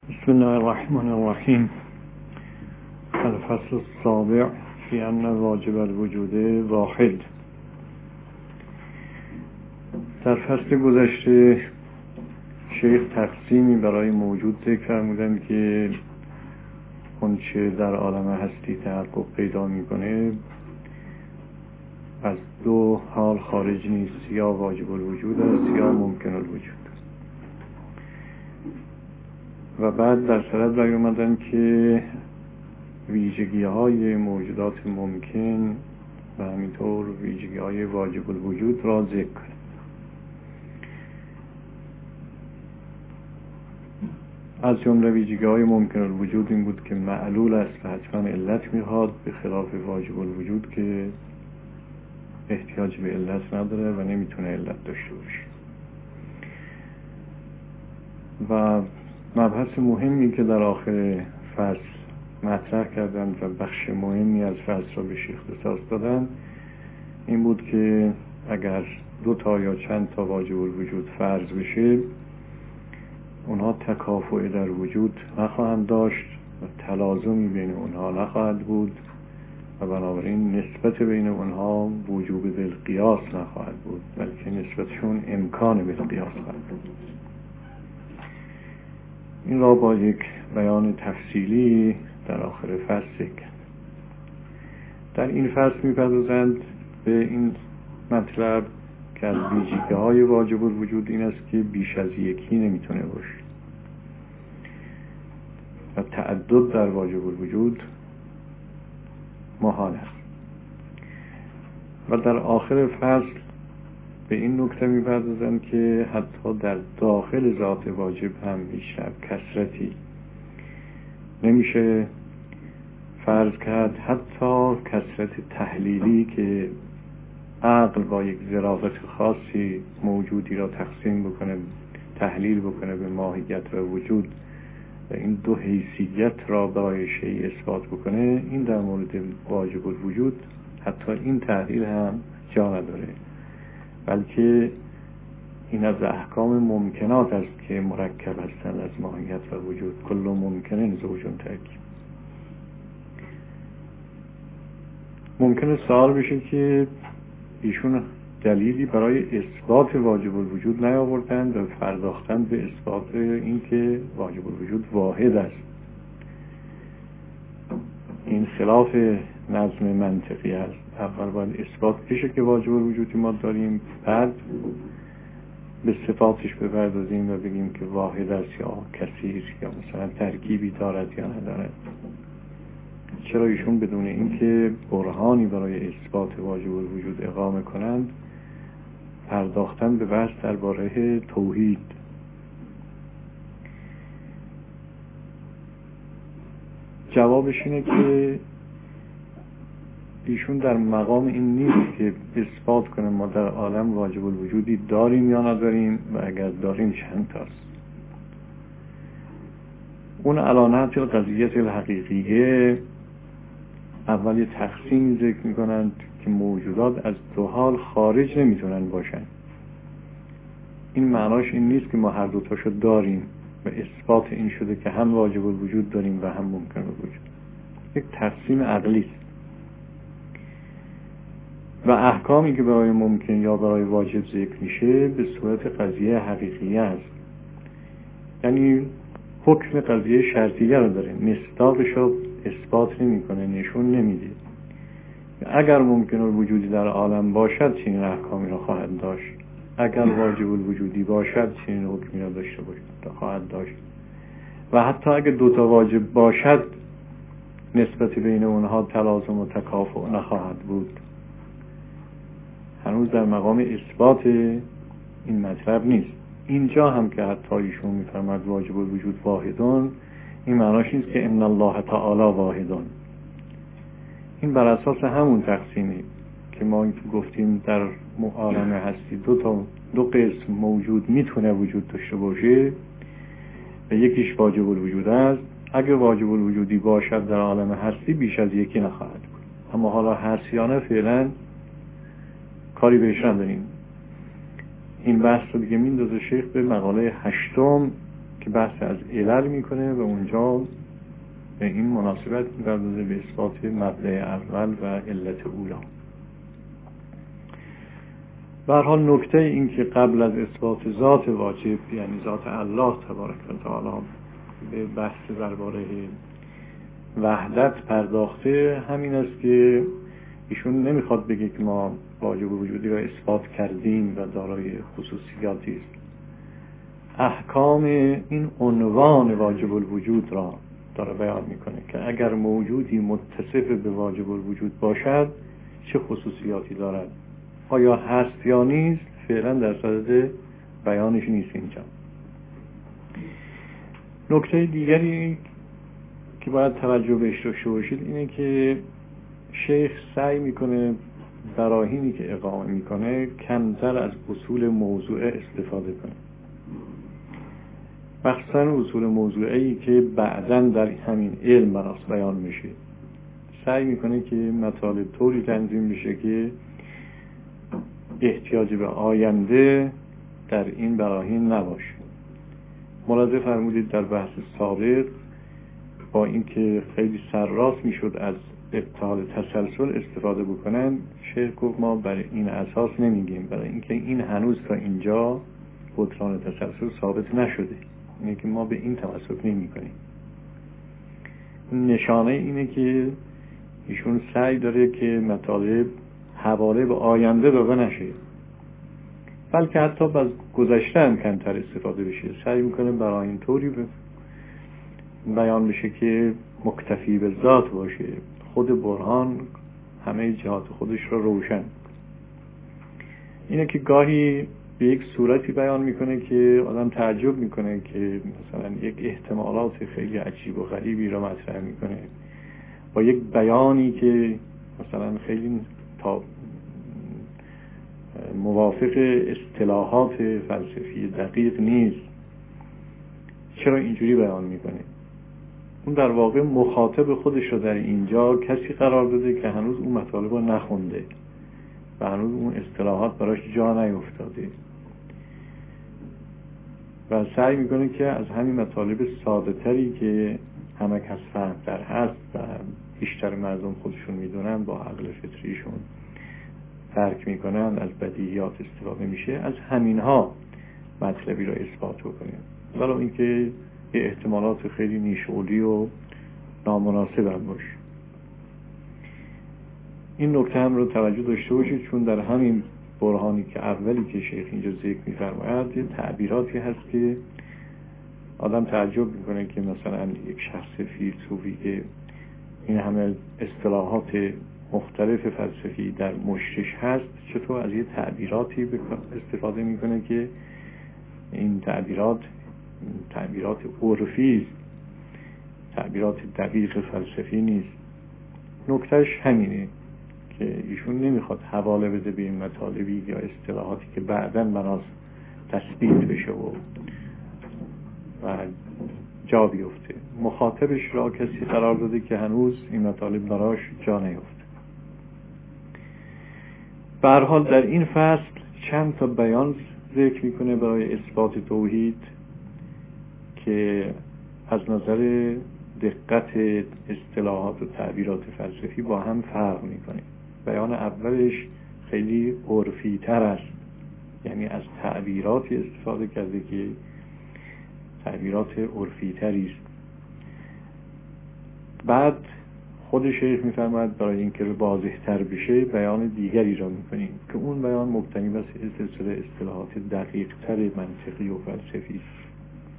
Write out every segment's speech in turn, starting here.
بسم الله الرحمن الرحیم. الفصل السابع فی ان واجب الوجود واحد. در فصل گذشته شیخ تقسیمی برای موجود ذکر فرمودند که اون چه در عالم هستی تحقق پیدا میکنه از دو حال خارج نیست، یا واجب الوجود است یا ممکن الوجود. و بعد در صدد برای اومدن که ویژگی های موجودات ممکن و همینطور ویژگی های واجب الوجود را ذکر کنه. از جمله ویژگی های ممکن الوجود این بود که معلول است و حتما علت میخواد، به خلاف واجب الوجود که احتیاج به علت نداره و نمیتونه علت داشته باشه. و مبحث مهمی که در آخر فصل مطرح کردند و بخش مهمی از فصل را به شیخ اختصاص دادند این بود که اگر دو تا یا چند تا واجب الوجود فرض بشه، اونها تکافؤ در وجود نخواهند داشت و تلازمی بین اونها نخواهد بود و بنابراین نسبت بین اونها وجوب بالقیاس نخواهد بود، بلکه نسبتشون امکان بالقیاس خواهد بود. این را با یک بیان تفصیلی در آخر فصل ذکر. در این فصل می‌پردازند به این مطلب که از ویژگی‌های واجب الوجود این است که بیش از یکی نمیتونه باشه و تعدد در واجب الوجود محال است. و در آخر فصل به این نکته می‌پردازند که حتی در داخل ذات واجب هم بیشتر کثرتی نمیشه فرض کرد، حتی کثرت تحلیلی که عقل با یک ظرافت خاصی موجودی را تقسیم بکنه، تحلیل بکنه به ماهیت و وجود و این دو حیثیت را برای شیء اثبات بکنه، این در مورد واجب الوجود حتی این تحلیل هم جا نداره، بلکه این از احکام ممکنات است که مرکب هستند از ماهیت و وجود. کل ممکنه زوجون ترکیب. ممکنه سوال بشه که ایشون دلیلی برای اثبات واجب الوجود نیاوردند و پرداختند به اثبات این که واجب الوجود واحد است. این خلاف نظم منطقی است. اول باید اثبات بشه که واجب الوجودی ما داریم، بعد به صفاتش بپردازیم و بگیم که واحد است یا کثیر یا مثلا ترکیبی دارد یا ندارد. چرا ایشون بدون اینکه برهانی برای اثبات واجب الوجود اقامه کنند پرداختن به بحث درباره توحید؟ جوابش اینه که ایشون در مقام این نیست که اثبات کنه ما در عالم واجب الوجودی داریم یا نداریم و اگر داریم چند تاست. اون علانات القضیه الحقیقیه اول یه تقسیم ذکر میکنند که موجودات از دو حال خارج نمیتونن باشن. این معناش این نیست که ما هر دوتاشو داریم و اثبات این شده که هم واجب الوجود داریم و هم ممکن الوجود. یک تقسیم عقلی است و احکامی که برای ممکن یا برای واجب ذکر میشه به صورت قضیه حقیقیه است، یعنی حکم قضیه شرطیه رو داره، مصداقش رو اثبات نمیکنه، نشون نمیده. اگر ممکن الوجودی در عالم باشد چنین احکامی را خواهد داشت، اگر واجب الوجودی باشد چنین حکمی را داشته باشد خواهد داشت، و حتی اگر دوتا واجب باشد نسبت بین اونها تلازم و تکافؤ نخواهد بود. هنوز در مقام اثبات این مطلب نیست. اینجا هم که حتی ایشون میفرماد واجب الوجود واحدون، این معناش نیست که ان الله تعالی واحدون. این بر اساس همون تقسیمی که ما گفتیم در عالم هستی دو قسم موجود میتونه وجود داشته باشه و یکیش واجب الوجود است. اگر واجب الوجودی باشد در عالم هستی بیش از یکی نخواهد بود. اما حالا هستیانه فعلا کاری بهش نداریم. این بحث رو دیگه میندازه شیخ به مقاله 8 که بحث از علل میکنه و اونجا به این مناسبت می‌پردازه به اثبات مبدأ اول و علت اولا. به هر حال نکته این که قبل از اثبات ذات واجب، یعنی ذات الله تبارک و تعالی، به بحث درباره وحدت پرداخته، همین است که ایشون نمیخواد بگه که ما واجب وجودی را اثبات کردیم و دارای خصوصیاتی است. احکام این عنوان واجب الوجود را داره بیان میکنه که اگر موجودی متصف به واجب الوجود باشد چه خصوصیاتی دارد، آیا هست یا نیست، فعلا در صدد بیانش نیست اینجا. نکته دیگری که باید توجه بهش داشته باشید اینه که شیخ سعی میکنه براهینی که اقامه میکنه کمتر از اصول موضوعه استفاده کنه، مخصوصا اصول موضوعی که بعداً در همین علم براش بیان میشه. سعی میکنه که مطالب طوری تنظیم بشه که احتیاج به آینده در این براهین نباشه. ملاحظه فرمودید در بحث سابق با اینکه خیلی سرراست میشد از ابطال تسلسل استفاده بکنن، شیخ گفت ما برای این اساس نمیگیم، برای اینکه این هنوز تا اینجا بطلان تسلسل ثابت نشده، اینه که ما به این توسط نمی کنیم. نشانه اینه که ایشون سعی داره که مطالب حواله به آینده داده نشه، بلکه حتی از گذشته هم کمتر استفاده بشه. سعی میکنه برای این طوری بیان بشه که مکتفی به ذات باشه، خود برهان همه جهات خودش رو روشن. اینه که گاهی به یک صورتی بیان میکنه که آدم تعجب میکنه که مثلا یک احتمالات خیلی عجیب و غریبی رو مطرح میکنه با یک بیانی که مثلا خیلی موافق اصطلاحات فلسفی دقیق نیست. چرا اینجوری بیان میکنه؟ اون در واقع مخاطب خودش رو در اینجا کسی قرار داده که هنوز اون مطالب رو نخونده و هنوز اون اصطلاحات براش جا نیفتاده و سعی میکنه که از همین مطالب ساده تری که همه کس فهم در هست و بیشتر مردم خودشون میدونن با عقل فطریشون درک میکنن، از بدیهیات استفاده میشه، از همینها مطلبی را اثبات بکنه، ولی اینکه یه احتمالات خیلی نیشعولی و نامناسب هم باشه. این نکته هم رو توجه داشته باشید، چون در همین برهانی که اولی که شیخ اینجا ذکر می‌فرماید یه تعبیراتی هست که آدم تعجب میکنه که مثلا یک شخص فیلسوفی که این همه اصطلاحات مختلف فلسفی در مشتش هست چطور از یه تعبیراتی استفاده میکنه که این تعبیرات عرفی است، تعبیرات دقیق فلسفی نیست. نکتهش همینه که ایشون نمیخواد حواله بده به این مطالبی یا اصطلاحاتی که بعداً بناس تثبیت بشه و جا بیفته. مخاطبش را کسی قرار داده که هنوز این مطالب براش جا نیفته. به هر حال در این فصل چند تا بیان ذکر میکنه برای اثبات توحید که از نظر دقت اصطلاحات و تعبیرات فلسفی با هم فرق میکنه. بیان اولش خیلی عرفی تر است، یعنی از تعبیراتی استفاده کرده که تعبیرات عرفی تری است. بعد خود شیخ میفرماید برای اینکه واضح تر بشه بیان دیگری را میکنیم که اون بیان مبتنی بر سلسله اصطلاحات دقیق تر منطقی و فلسفی است.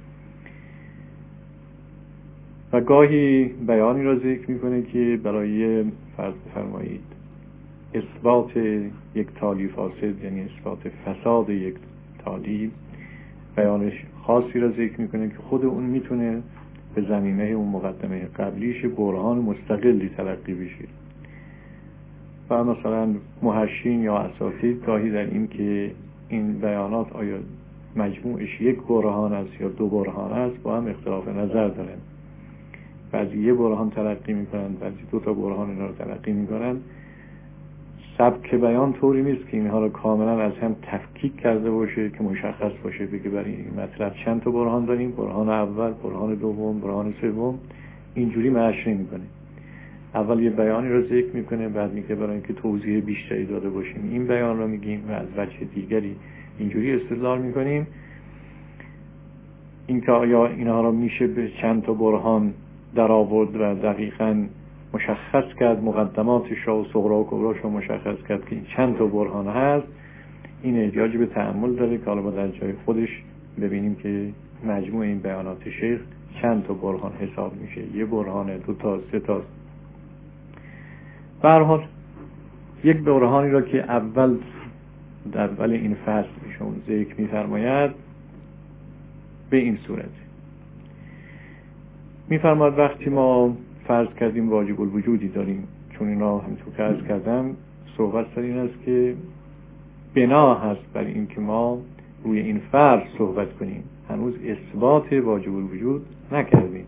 و گاهی بیانی را ذکر میکنه که برای فرض فرمایید اثبات یک تالی فاسد، یعنی اثبات فساد یک تالی، بیانش خاصی را ذکر میکنه که خود اون میتونه به زمینه اون مقدمه قبلیش برهان مستقلی تلقی بشه. و مثلا محشین یا اساتید گاهی در این که این بیانات آیا مجموعش یک برهان است یا دو برهان است با هم اختلاف نظر دارن. بعضی یه برهان تلقی میکنن، بعضی دو تا برهان اینا رو تلقی میکنن. سبک بیان طوری نیست که اینها رو کاملا از هم تفکیک کرده باشه که مشخص باشه بگه برای این مطلب چند تا برهان داریم، برهان اول، برهان دوم، برهان سوم. اینجوری معنیش نمی‌کنه. اول یه بیانی رو ذکر میکنه، بعد میگه برای اینکه توضیح بیشتری داده باشیم این بیان رو میگیم و از وجه دیگری اینجوری استدلال میکنیم. اینکه آیا اینها رو میشه به چند تا برهان در آورد و دقیقاً مشخص کرد، مقدماتش و صغرا و کبراش رو مشخص کرد که این چند تا برهان هست، این احتیاج به تأمل داره که حالا با در جای خودش ببینیم که مجموع این بیانات شیخ چند تا برهان حساب میشه. یه برهان، دو تا، سه تا. به هر حال یک برهانی را که در اول این فصل ایشون ذکر می‌فرماید به این صورت می‌فرماید وقتی ما فرض کردیم واجب الوجودی داریم، چون اینا همونطور که عرض کردم صحبت سر این است که بنا هست برای این که ما روی این فرض صحبت کنیم، هنوز اثبات واجب الوجود نکردیم.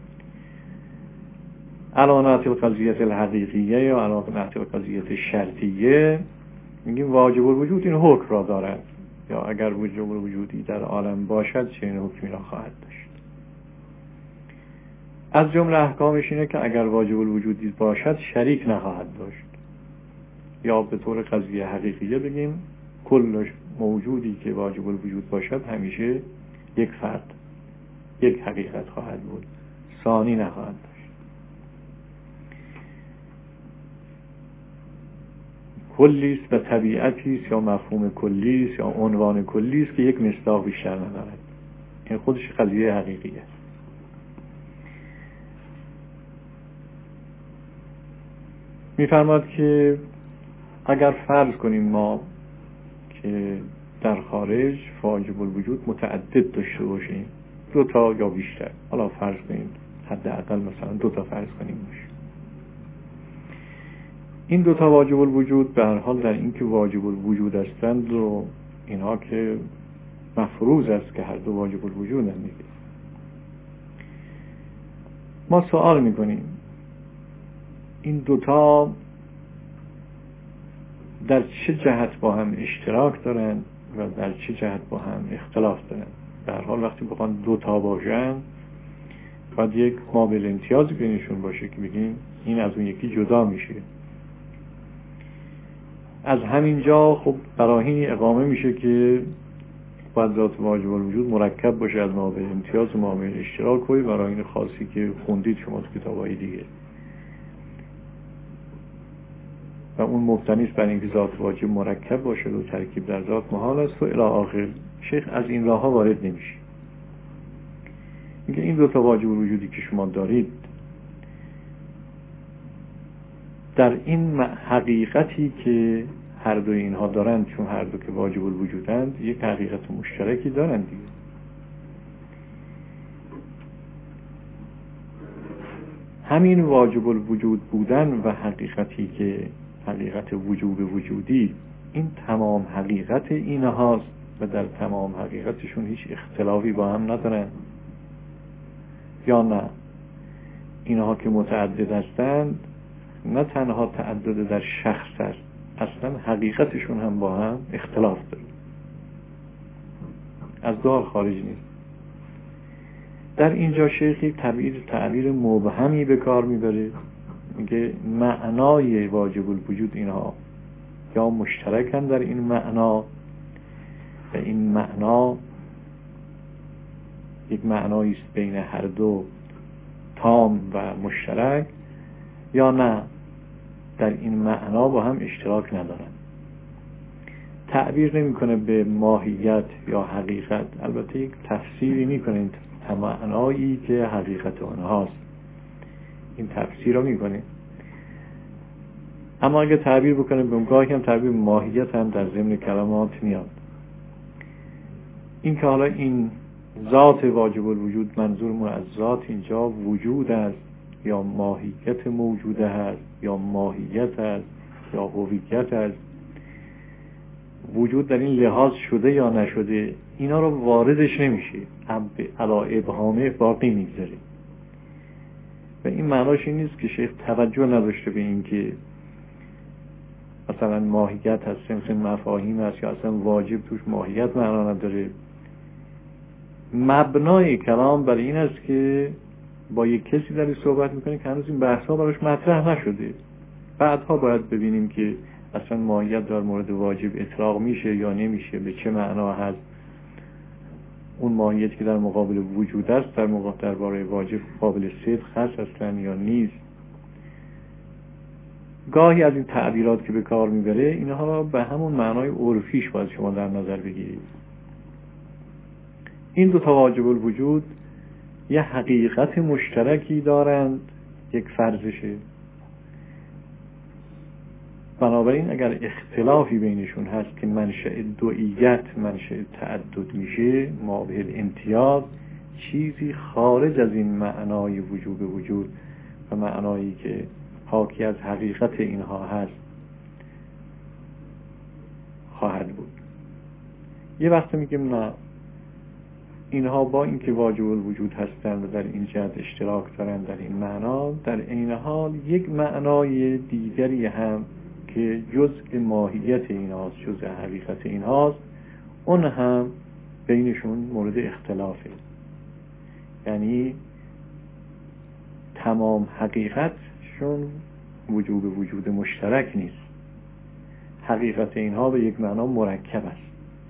علامات القضیه الحقیقیه یا علامات القضیه شرطیه میگیم واجب الوجود این حکم را دارد، یا اگر واجب الوجودی در عالم باشد چنین حکمی را خواهد داشت. از جمله احکامش اینه که اگر واجب الوجودی باشد شریک نخواهد داشت، یا به طور قضیه حقیقیه بگیم کل موجودی که واجب الوجود باشد همیشه یک فرد، یک حقیقت خواهد بود، ثانی نخواهد داشت. کلیست و طبیعتیست یا مفهوم کلیست یا عنوان کلیست که یک مصداق بیشتر ندارد. این خودش قضیه حقیقی است. می‌فرماد که اگر فرض کنیم ما که در خارج واجب الوجود متعدد داشته باشیم، دو تا یا بیشتر، حالا فرض کنیم حداقل مثلا دو تا فرض کنیم باشه، این دو تا واجب الوجود به هر حال در این که واجب الوجود هستند و اینها که مفروض است که هر دو واجب الوجود هستند، ما سوال میکنیم این دو تا در چه جهت با هم اشتراک دارن و در چه جهت با هم اختلاف دارن. به هر حال وقتی بخوان دو تا باشن باید یک قابل امتیازی بینشون باشه که بگیم این از اون یکی جدا میشه. از همینجا خب براهینی اقامه میشه که باید ذات واجب الوجود مرکب باشه از قابل امتیاز و قابل اشتراک و براهین خاصی که خوندید شما تو کتاب‌های دیگه، و اون مبتنی است بر اینکه ذات واجب مرکب باشه و ترکیب در ذات محال است و الی آخر. شیخ از این راه ها وارد نمیشه. میگه این دو تا واجب الوجودی که شما دارید در این حقیقتی که هر دو اینها دارند، چون هر دو که واجب الوجودند یک حقیقت مشترکی دارند دیگه. همین واجب الوجود بودن و حقیقتی که حقیقت وجوب وجودی، این تمام حقیقت اینهاست و در تمام حقیقتشون هیچ اختلافی با هم ندارن، یا نه اینها که متعدد هستند نه تنها تعدد در شخص است، اصلا حقیقتشون هم با هم اختلاف داره، از دو خارج نیست. در اینجا شیخ یک تعبیر مبهمی به کار میبره، میگه معنای واجب الوجود اینها یا مشترکن در این معنا و این معنا یک معنایی است بین هر دو تام و مشترک، یا نه در این معنا با هم اشتراک ندارن. تعبیر نمیکنه به ماهیت یا حقیقت، البته یک تفسیری میکنه این معنایی که حقیقت آنهاست، این تفسیر رو میکنه. اما اگه تعبیر بکنه به گاهی هم تعبیر ماهیت هم در ضمن کلمات میاد. این که حالا این ذات واجب الوجود منظورمون از ذات اینجا وجود است یا ماهیت موجوده هست یا ماهیت است یا هویت است، وجود در این لحاظ شده یا نشده اینا رو واردش نمیشه، علا ابهامه باقی میگذاره. و این معناش این نیست که شیخ توجه نداشته به این که مثلا ماهیت هست، مثل مفاهیم هست، یا اصلا واجب توش ماهیت معنا نداره. مبنای کلام برای این است که با یک کسی داری صحبت میکنی که هنوز این بحث ها براش مطرح نشده. بعدها باید ببینیم که اصلا ماهیت در مورد واجب اطلاق میشه یا نمیشه، به چه معنا هست. اون ماهیتی که در مقابل وجود است در باره واجب قابل صدق هست اصلا یا نیست. گاهی از این تعبیرات که به کار میبره اینها به همون معنای عرفیش باید شما در نظر بگیرید. این دو تا واجب الوجود یه حقیقت مشترکی دارند، یک فرضشه. بنابراین اگر اختلافی بینشون هست که منشأ دوئیت منشأ تعدد میشه، مابه الامتیاز، چیزی خارج از این معنای وجوب وجود و معنایی که حاکی از حقیقت اینها هست خواهد بود. یه وقت میگیم نه، اینها با اینکه واجب الوجود هستند و در این جهت اشتراک دارند در این معنا، در عین حال یک معنای دیگری هم که جزء ماهیت اینهاست، جزء حقیقت اینهاست، اون هم بینشون مورد اختلافه. یعنی تمام حقیقتشون وجوب وجود مشترک نیست. حقیقت اینها به یک معنا مرکب است.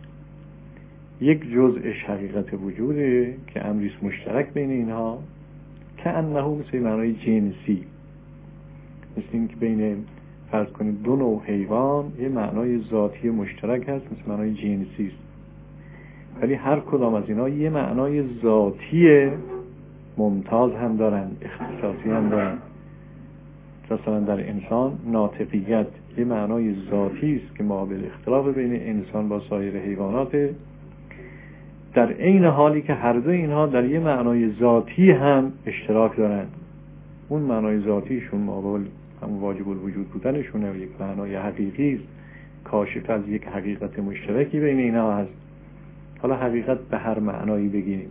یک جزءش حقیقت وجوده که امریست مشترک بین اینها، که انه مثل معنای جنسی، مثل این که بین فرض کنید دو نوع حیوان یه معنای ذاتی مشترک هست، مثل معنای جنسی است، ولی هر کدام از اینا یه معنای ذاتی ممتاز هم دارن، اختصاصی هم دارن. مثلا در انسان ناطقیت یه معنای ذاتی است که مابع اختلاف بین انسان با سایر حیوانات، در عین حالی که هر دو اینها در یه معنای ذاتی هم اشتراک دارن. اون معنای ذاتیشون مابع همون واجب الوجود بودنشونه و یک معنای حقیقی است، کاشف از یک حقیقت مشترکی بین اینها هست. حالا حقیقت به هر معنایی بگیریم،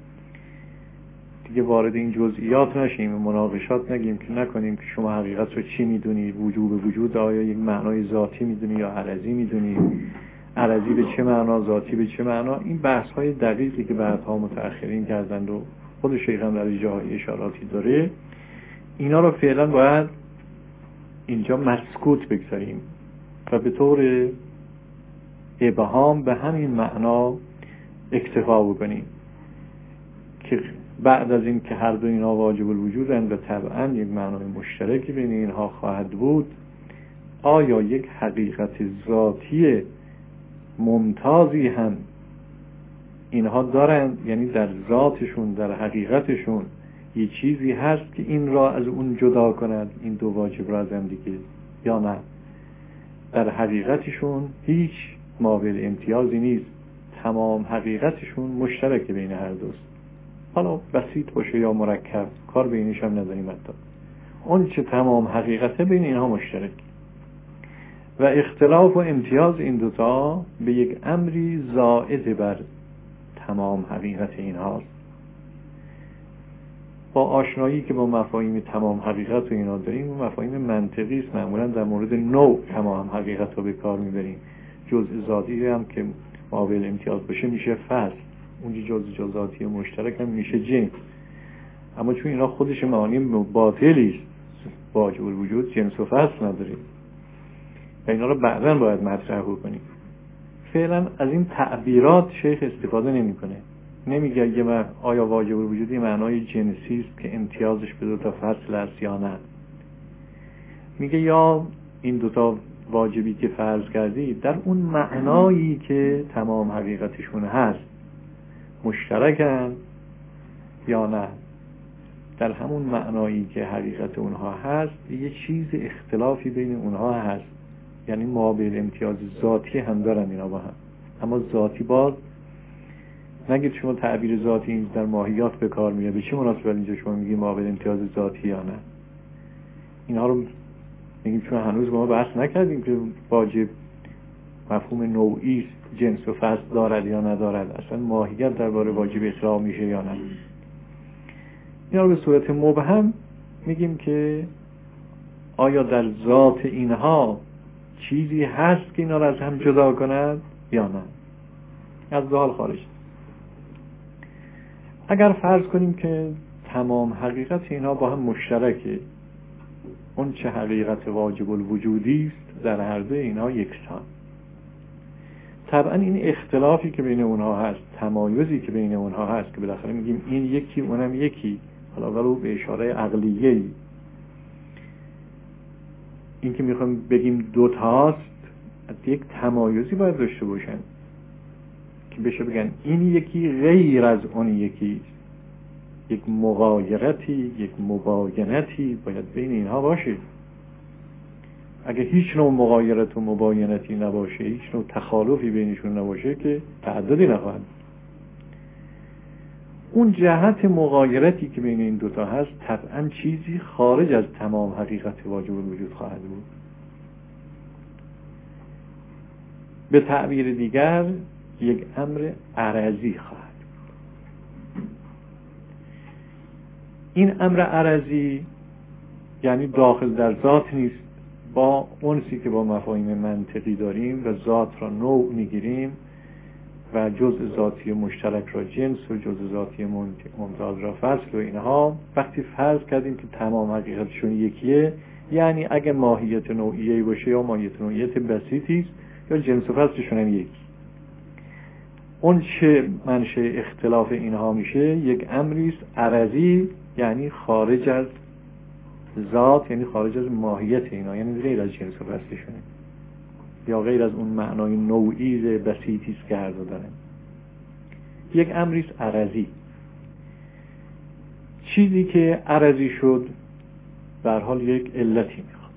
دیگه وارد این جزئیات نشیم، مناقشات نگیم که نکنیم که شما حقیقت رو چی میدونی، وجوب وجود آیا یک معنای ذاتی میدونی یا عرضی میدونی، عرضی به چه معنا، ذاتی به چه معنا. این بحث های دقیقی که بعدها متأخرین کردند و خود شیخ هم در جاهای اشاراتی داره، اینا رو فعلا باید اینجا مسکوت بگذاریم و به طور ابهام به همین معنا اکتفا بکنیم که بعد از این که هر دو اینها واجب الوجودند و طبعا یک معنای مشترکی بین اینها خواهد بود، آیا یک حقیقت ذاتی ممتازی هم اینها دارند، یعنی در ذاتشون، در حقیقتشون یه چیزی هست که این را از اون جدا کند، این دو واجب را از هم دیگه، یا نه در حقیقتشون هیچ مابع امتیازی نیست، تمام حقیقتشون مشترک بین هر دوست. حالا بسیط باشه یا مرکب، کار بینش هم نداریم. حتی اون چه تمام حقیقته بین اینها مشترک و اختلاف و امتیاز این دوتا به یک امری زائد بر تمام حقیقت اینهاست. با آشنایی که با مفاهیم تمام حقیقت و اینا داریم، و مفاهیم منطقی است، معمولا در مورد نوع تمام حقیقت رو به کار میبریم. جزء ذاتی هم که مابع امتیاز باشه میشه فصل، اونجا جزء ذاتی مشترک هم میشه جنس. اما چون اینا خودش معانی باطلی است، واجب الوجود جنس و فصل نداره و اینا رو بعداً باید مطرح کنیم. فعلا از این تعبیرات شیخ استفاده نمیکنه. نمیگه اگه آیا واجب الوجود معنای جنسی است که امتیازش به دو تا فصل است یا نه. میگه یا این دو تا واجبی که فرض کردی در اون معنایی که تمام حقیقتشون هست مشترکن یا نه، در همون معنایی که حقیقت اونها هست یه چیز اختلافی بین اونها هست، یعنی مابع امتیاز ذاتی هم دارن اینا با هم. اما ذاتی باز نگید شما تعبیر ذاتی این در ماهیات به کار میره، به چه مناسبت اینجا شما میگی مابع امتیاز ذاتی یا نه؟ اینها رو میگیم چون هنوز ما بحث نکردیم که واجب مفهوم نوعی جنس و فصل دارد یا ندارد، اصلا ماهیت درباره واجب اطلاق میشه یا نه. اینا رو به صورت مبهم میگیم که آیا در ذات اینها چیزی هست که اینا رو از هم جدا کند یا نه؟ از دو حال خارج. اگر فرض کنیم که تمام حقیقت اینا با هم مشترکه، اون چه حقیقت واجب الوجودی است در هر دو اینا یکسان، طبعا این اختلافی که بین اونها هست، تمایزی که بین اونها هست که بالاخره میگیم این یکی اونم یکی، حالا ولو به اشاره عقلیه‌ای، این که میخوایم بگیم دوتاست، یک تمایزی باید داشته باشن که بشه بگن این یکی غیر از اون یکی، یک مغایرتی، یک مباینتی باید بین اینها باشه. اگه هیچ نوع مغایرت و مباینتی نباشه، هیچ نوع تخالفی بینشون نباشه، که تعددی نخواهد. اون جهت مغایرتی که بین این دوتا هست طبعا چیزی خارج از تمام حقیقت واجب الوجود خواهد بود. به تعبیر دیگر یک امر عرضی خواهد. این امر عرضی یعنی داخل در ذات نیست، با اونسی که با مفاهیم منطقی داریم و ذات را نوع میگیریم و جزء ذاتی مشترک را جنس و جزء ذاتی ممتاز را فصل و اینها، وقتی فرض کردیم که تمام حقیقتشون یکیه، یعنی اگه ماهیت نوعیه‌ای باشه یا ماهیت نوعیت بسیطی است یا جنس و فصلشون هم یکی، اون چه منشأ اختلاف اینها میشه یک امری است عرضی، یعنی خارج از ذات، یعنی خارج از ماهیت اینا، یعنی غیر از جنس و فصلشونه یا غیر از اون معنای نوعی بسیطی است که هر دو دارن. یک امری است عرضی. چیزی که عرضی شد به هر حال یک علتی میخواد.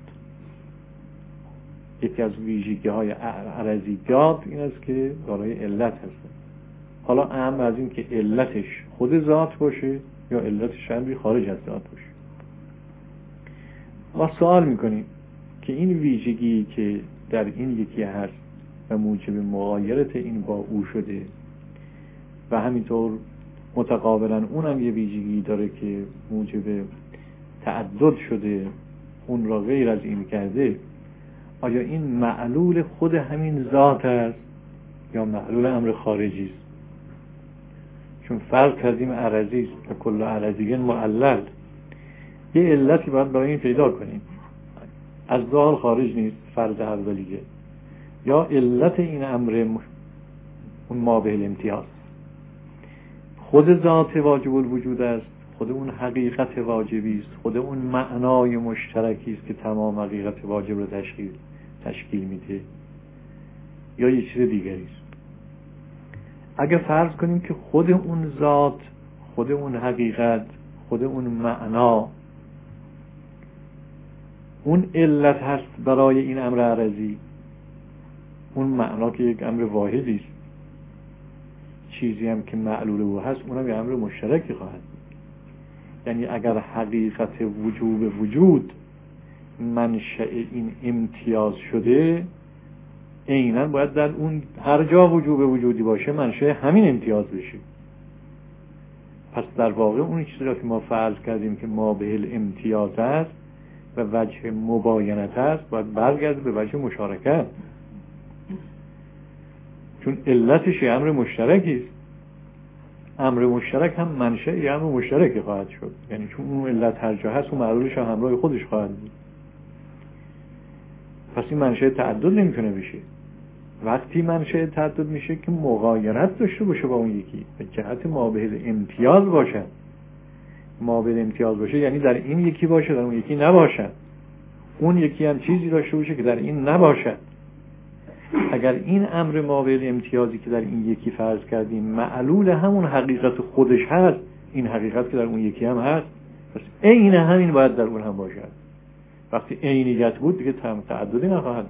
یکی از ویژگی‌های عرضیات این است که دارای علت هست. حالا اهم از این که علتش خود ذات باشه یا علتش امری خارج از ذات باشه. ما سوال میکنیم که این ویژگی که در این یکی هست و موجب مغایرت این با او شده و همینطور متقابلا اونم یه ویژگی داره که موجب تعدد شده، اون را غیر از این کرده، آیا این معلول خود همین ذات است یا معلول امر خارجی است؟ چون فرض کردیم عرضی است و کل عرضیین معلل، یه علتی باید برای این پیدا کنیم. از دو حال خارج نیست فرض اولیه، یا علت این امر اون مابه الامتیاز خود ذات واجب الوجود است، خود اون حقیقت واجبی است، خود اون معنای مشترکی است که تمام حقیقت واجب رو تشکیل میده، یا یه چیز دیگری است. اگه فرض کنیم که خود اون ذات، خود اون حقیقت، خود اون معنا اون علت هست برای این امر عرضی، اون معنا که یک امر واحدی است، چیزی هم که معلول او هست، اونم یه امر مشترکی خواهد. یعنی اگر حقیقت وجوب وجود منشأ این امتیاز شده، عیناً باید در اون هر جا وجوب وجودی باشه منشأ همین امتیاز بشه. پس در واقع اون چیزی را که ما فرض کردیم که ما به الامتیاز است و وجه مباینت است، باید برگرده به وجه مشارکت، چون علتش یه امر مشترکی است. امر مشترک هم منشأ یه امر مشترکی خواهد شد، یعنی چون اون علت هر جا هست اون معلولش هم همراه خودش خواهد بود. پس این منشأ تعدد نمیتونه بشه. وقتی منشأ تعدد میشه که مغایرت داشته باشه با اون یکی، به جهت مابه امتیاز باشه. مابه امتیاز باشه یعنی در این یکی باشه، در اون یکی نباشه. اون یکی هم چیزی داشته باشه که در این نباشه. اگر این امر مابه امتیازی که در این یکی فرض کردیم معلول همون حقیقت خودش هست، این حقیقت که در اون یکی هم هست، پس عین همین باید در اون هم باشه. وقتی عینیت بود دیگه تعددی نخواهد.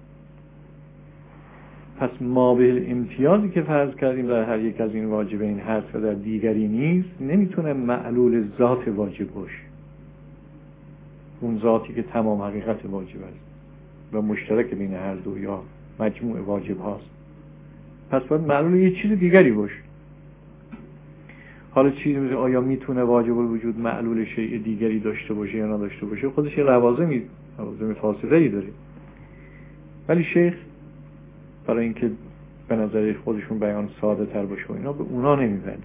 پس مابه امتیازی که فرض کردیم در هر یک از این واجبین هست و در دیگری نیست، نمیتونه معلول ذات واجب باشه، اون ذاتی که تمام حقیقت واجب است و مشترک بین هر دو یا مجموع واجب هاست. پس باید معلول یه چیز دیگری باشه. حالا چیزی مثل آیا میتونه واجب الوجود معلول شیء دیگری داشته باشه یا نداشته باشه، خودش یه لوازم فاصله ای داره. ولی شیخ برای اینکه به نظر خودشون بیان ساده تر باشه و اینا به اونا نمی‌پردازه.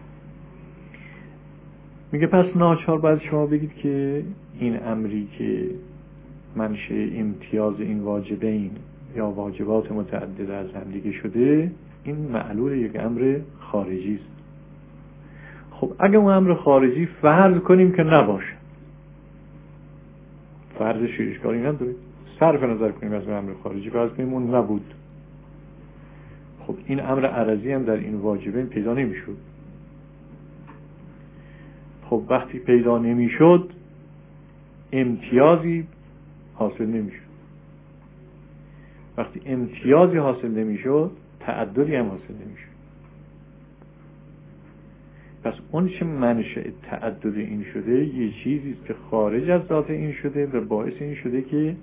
میگه پس ناچار باید شما بگید که این امری که منشأ امتیاز این واجبین یا واجبات متعدده از هم دیگه شده، این معلول یک امر خارجی است. خب اگه اون امر خارجی فرض کنیم که نباشه، فرضش اشکالی نداره، صرف نظر کنیم از امر خارجی، فرض کنیم اون نبود، خب این امر عرضی هم در این واجبین پیدا نمیشد. خب وقتی پیدا نمیشد امتیازی حاصل نمیشد. وقتی امتیازی حاصل نمیشد تعددی هم حاصل نمیشد. پس اون چه منشأ تعدد این شده یه چیزی است که خارج از ذات این شده و باعث این شده که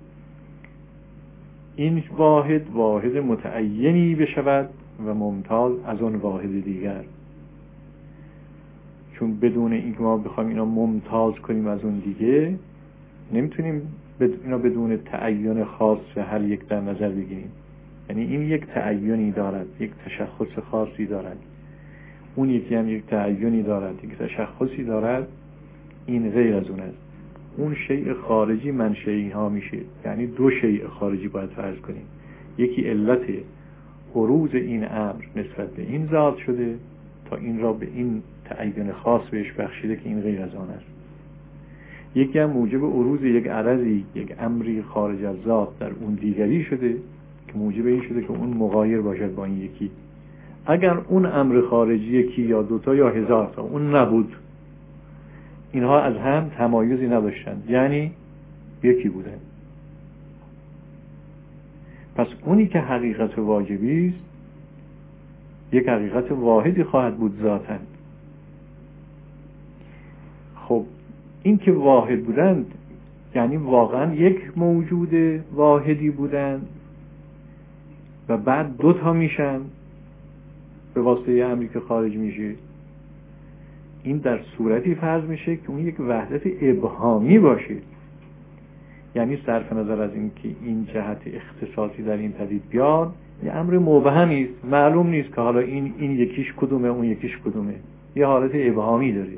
این واحد متعینی بشود و ممتاز از اون واحد دیگر. چون بدون اینکه ما بخوایم اینا ممتاز کنیم از اون دیگه نمیتونیم اینا بدون تعین خاص هر یک در نظر بگیریم. یعنی این یک تعینی دارد، یک تشخص خاصی دارد، اون یکی هم یک تعینی دارد، یک تشخصی دارد، این غیر از اون است. اون شیء خارجی منشأ ها میشه. یعنی دو شیء خارجی باید فرض کنیم، یکی علت بروز این امر نسبت به این ذات شده تا این را به این تعین خاص بهش بخشیده که این غیر از آن است. یکی هم موجب بروز یک عرضی، یک امری خارج از ذات در اون دیگری شده که موجب این شده که اون مغایر باشد با این یکی. اگر اون امر خارجی یکی یا دوتا یا هزار تا اون نبود، اینها از هم تمایزی نداشتند، یعنی یکی بودن. پس اونی که حقیقت واجبی است یک حقیقت واحدی خواهد بود ذاتاً. خب این که واحد بودند یعنی واقعا یک موجود واحدی بودند و بعد دو تا میشن به واسطه امری که خارج میشه. این در صورتی فرض میشه که اون یک وحدت ابهامی باشه، یعنی صرف نظر از این که این جهت اختصاصی در این پدید بیاد، یه امر مبهمی است، معلوم نیست که حالا این یکیش کدومه اون یکیش کدومه، یه حالت ابهامی داره،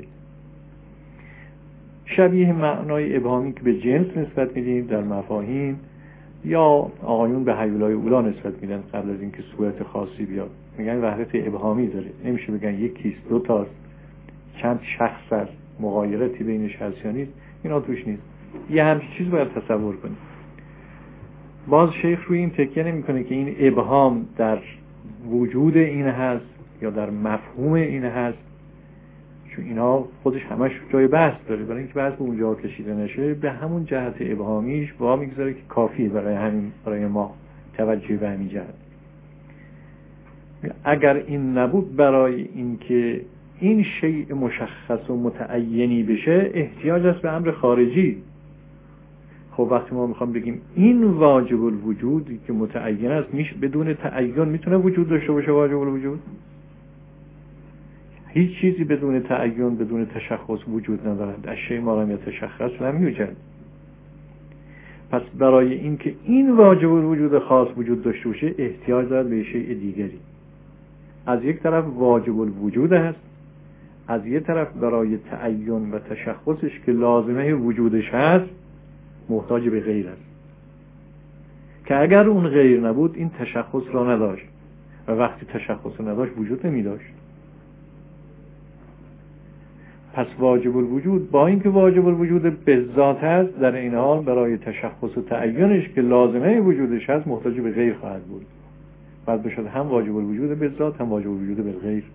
شبیه معنای ابهامی که به جنس نسبت میدیم در مفاهیم یا آقایون به هیولای اولا نسبت میدن قبل از اینکه صورت خاصی بیاد. میگن وحدت ابهامی داره، نمیشه بگن یکیست دو تاست چند شخص است، مغایرتی بینش هست یا نیست، اینا توش نیست. یه همچین چیز باید تصور کنیم. باز شیخ روی این تکیه نمیکنه که این ابهام در وجود این هست یا در مفهوم این هست، چون اینا خودش همش جای بحث داره. برای اینکه بحث به اونجا کشیده نشه به همون جهت ابهامیش با میگذاره که کافیه برای ما توجه به همین جهت. اگر این نبود، برای اینکه این شیء مشخص و متعینی بشه احتیاج است به امر خارجی. خب وقتی ما میخوام بگیم این واجب الوجود که متعین است، میشه بدون تعین میتونه وجود داشته باشه واجب الوجود؟ هیچ چیزی بدون تعین بدون تشخص وجود ندارد. الشیء ما لم یتشخص لم یوجد. پس برای اینکه این واجب الوجود خاص وجود داشته باشه احتیاج دارد به شیء دیگری. از یک طرف واجب الوجود است، از یک طرف برای تعین و تشخصش که لازمه وجودش هست محتاج به غیر است که اگر اون غیر نبود این تشخص را نداشت و وقتی تشخص را نداشت وجود نمی داشت. پس واجب الوجود با اینکه واجب الوجود به ذات هست، در این حال برای تشخص و تعینش که لازمه وجودش هست محتاج به غیر خواهد بود. بعد بشد هم واجب الوجود به ذات هم واجب الوجود به غیر.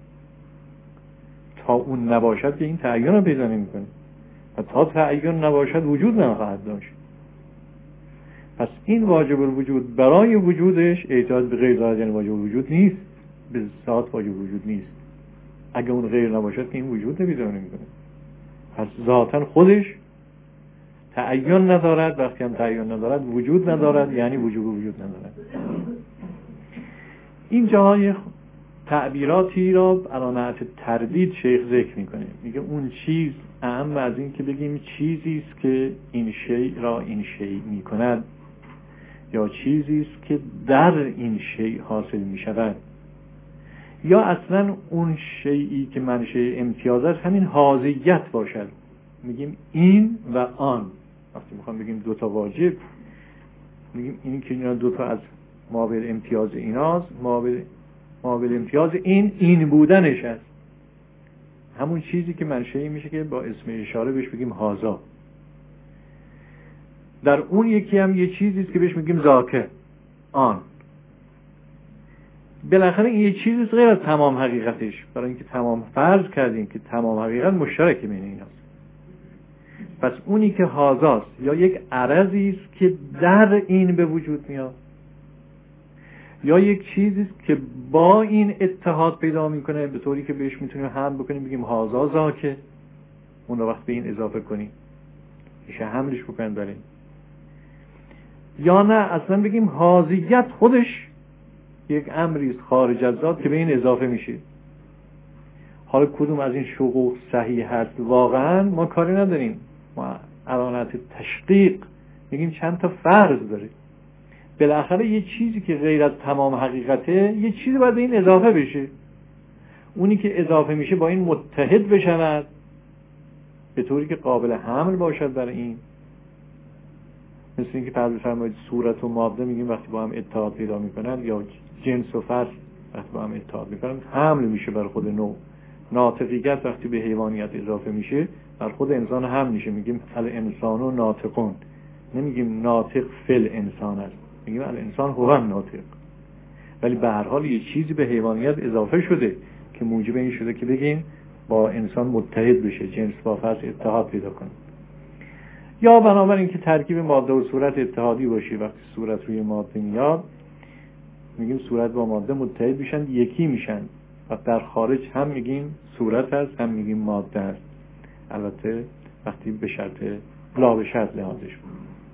تا اون نباشد که این تعین رو پیدا نمی‌کنه و تا تعین نباشد وجود نخواهد داشت. پس این واجب الوجود برای وجودش احتیاج به غیر دارد، یعنی واجب الوجود نیست، به ذات واجب الوجود نیست. اگه اون غیر نباشد که این وجود پیدا نمی‌کنه. پس ذاتاً خودش تعین ندارد. وقتی هم تعین ندارد وجود ندارد، یعنی وجود ندارد. این جاهای تعبیراتی را علامت تردید شیخ ذکر میکنه. میگه اون چیز اهم از این که بگیم چیزی است که این شیء را این شیء میکند، یا چیزی است که در این شیء حاصل می شود، یا اصلا اون شیئی که منشأ امتیاز است همین حاضیت باشد. میگیم این و آن. وقتی میخوام بگیم دو تا واجب، میگیم این که اینا دو تا از مابل امتیاز ایناست، مابل امتیاز این بودنش است. همون چیزی که منشأی میشه که با اسم اشاره بهش بگیم هازا. در اون یکی هم یه چیزی است که بهش میگیم ذاکه، آن. بالاخره این یه چیزی است غیر از تمام حقیقتش، برای اینکه تمام فرض کردیم که تمام حقیقت مشترک بین ایناست. پس اونی که هازاست یا یک عرضی است که در این به وجود میاد، یا یک چیزی است که با این اتحاد پیدا میکنه به طوری که بهش میتونیم حمل بکنیم بگیم هازا ذاکه، اون رو وقت به این اضافه کنیم میشه حملش بکنیم بریم، یا نه اصلا بگیم حاضیت خودش یک امری است خارج از ذات که به این اضافه میشه. حالا کدوم از این شقوق صحیح هست واقعا ما کاری نداریم، ما علامت تشقیق میگیم چند تا فرض داره. بالاخره یه چیزی که غیر از تمام حقیقته یه چیزی باید به این اضافه بشه، اونی که اضافه میشه با این متحد بشود به طوری که قابل حمل باشد برای این. مثل اینکه فرض بفرمایید صورت و ماده میگیم وقتی با هم اتحاد پیدا میکنن، یا جنس و فرد وقتی با هم اتحاد میکنن حمل میشه بر خود نوع. ناطقیت وقتی به حیوانیت اضافه میشه بر خود انسان هم میشه، میگیم الانسان و ناطقون، نمیگیم ناطق فل انسان است، میگیم الانسان هو ناطق. ولی به هر حال یه چیزی به حیوانیت اضافه شده که موجب این شده که بگیم با انسان متحد بشه، جنس با فرد اتحاد پیدا کنه. یا بنابراین که ترکیب ماده و صورت اتحادی باشه، وقتی صورت روی ماده میاد میگیم صورت با ماده متحد میشن، یکی میشن، و در خارج هم میگیم صورت هست هم میگیم ماده هست، البته وقتی به شرط لا به شرط لحاظش بود.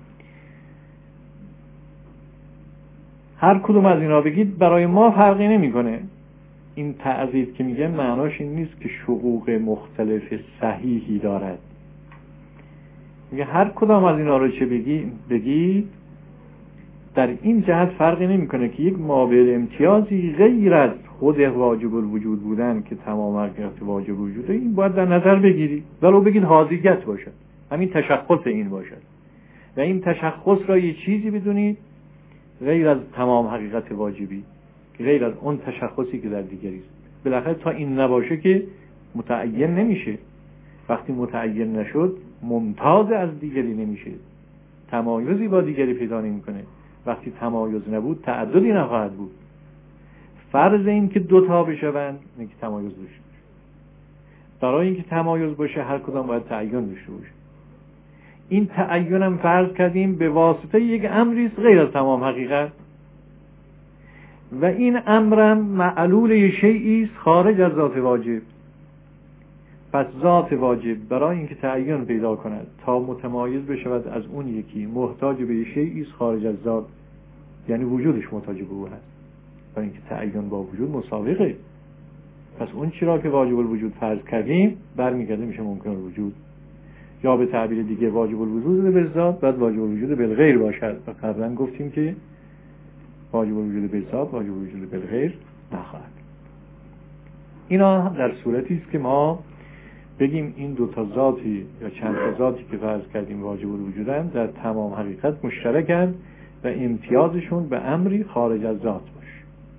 هر کدوم از اینا بگید برای ما فرقی نمیکنه. این تعذیب که میگه معناش این نیست که شقوق مختلف صحیحی دارد، میگه هر کدام از اینا رو چه بگید در این جهت فرقی نمیکنه که یک مابل امتیازی غیر از خود واجب الوجود بودن که تمام حقیقت واجب وجوده این باید در نظر بگیری، ولو بگید حاضیت باشد، همین تشخص این باشد، و این تشخص را یه چیزی بدونید غیر از تمام حقیقت واجبی، غیر از اون تشخصی که در دیگری است. بالاخره تا این نباشه که متعین نمیشه، وقتی متعین نشد ممتاز از دیگری نمیشه، تمایزی با دیگری پیدا نمیکنه. وقتی تمایز نبود تعددی نخواهد بود. فرض این که دو تا بشوند اینه که تمایز داشته باشه. برای اینکه تمایز باشه هر کدام باید تعین داشته باشه. این تعین هم فرض کردیم به واسطه یک امری است غیر از تمام حقیقت، و این امرم معلول شیئی است خارج از ذات واجب. پس ذات واجب برای اینکه تعین پیدا کند تا متمایز بشود از اون یکی محتاج به شیئی است خارج از ذات، یعنی وجودش محتاج به او هست، برای اینکه تعین با وجود مساویه. پس اون چرا که واجب الوجود فرض کردیم برمیگرده میشه ممکن الوجود، یا به تعبیر دیگه واجب الوجود به ذات بعد واجب الوجود بالغیر باشد، و قبلا گفتیم که واجب الوجود به ذات واجب الوجود بالغیر نخواهد. اینا در صورتی است که ما بگیم این دو تا ذاتی یا چند تا ذاتی که فرض کردیم واجب الوجودن در تمام حقیقت مشترکن و امتیازشون به امری خارج از ذات باشه.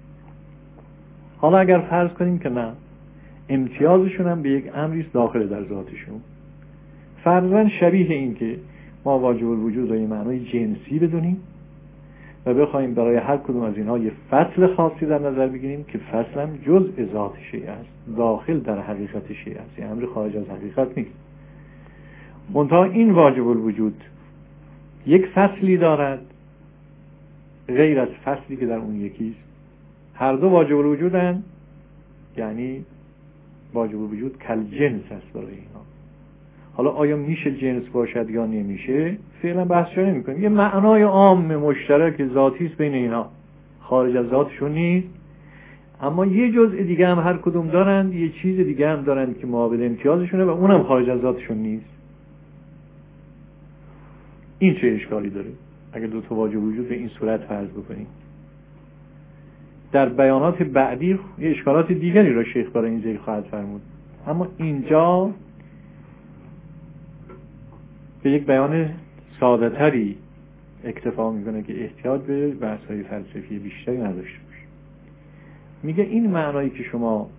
حالا اگر فرض کنیم که نه، امتیازشون هم به یک امری داخل در ذاتشون، فرضاً شبیه این که ما واجب الوجود را یه معنای جنسی بدونیم و بخوایم برای هر کدوم از اینها یه فصل خاصی در نظر بگیریم که فصل هم جزء ذات شیء است، داخل در حقیقت شیء است، یعنی امر خارج از حقیقت نیست. منتها این واجب الوجود یک فصلی دارد غیر از فصلی که در اون یکیست. هر دو واجب الوجودن، یعنی واجب الوجود کل جنس است برای اینا. حالا آیا میشه جنس باشد یا نمیشه فعلا بحث شده نمی‌کنیم. یه معنای عام مشترک ذاتی است بین اینا، خارج از ذاتشون نیست، اما یه جزء دیگه هم هر کدوم دارند، یه چیز دیگه هم دارند که معابل امتیازشونه و اونم خارج از ذاتشون نیست. این چه اشکالی داره؟ اگر دو تا واجب وجود به این صورت فرض بکنیم. در بیانات بعدی یه اشکالات دیگری را شیخ برای این ذکر خواهد فرمود، اما اینجا به یک بیان ساده تری اکتفا میکنه که احتیاج به بحث‌های فلسفی بیشتری نداشته باشه. میگه این معنایی که شما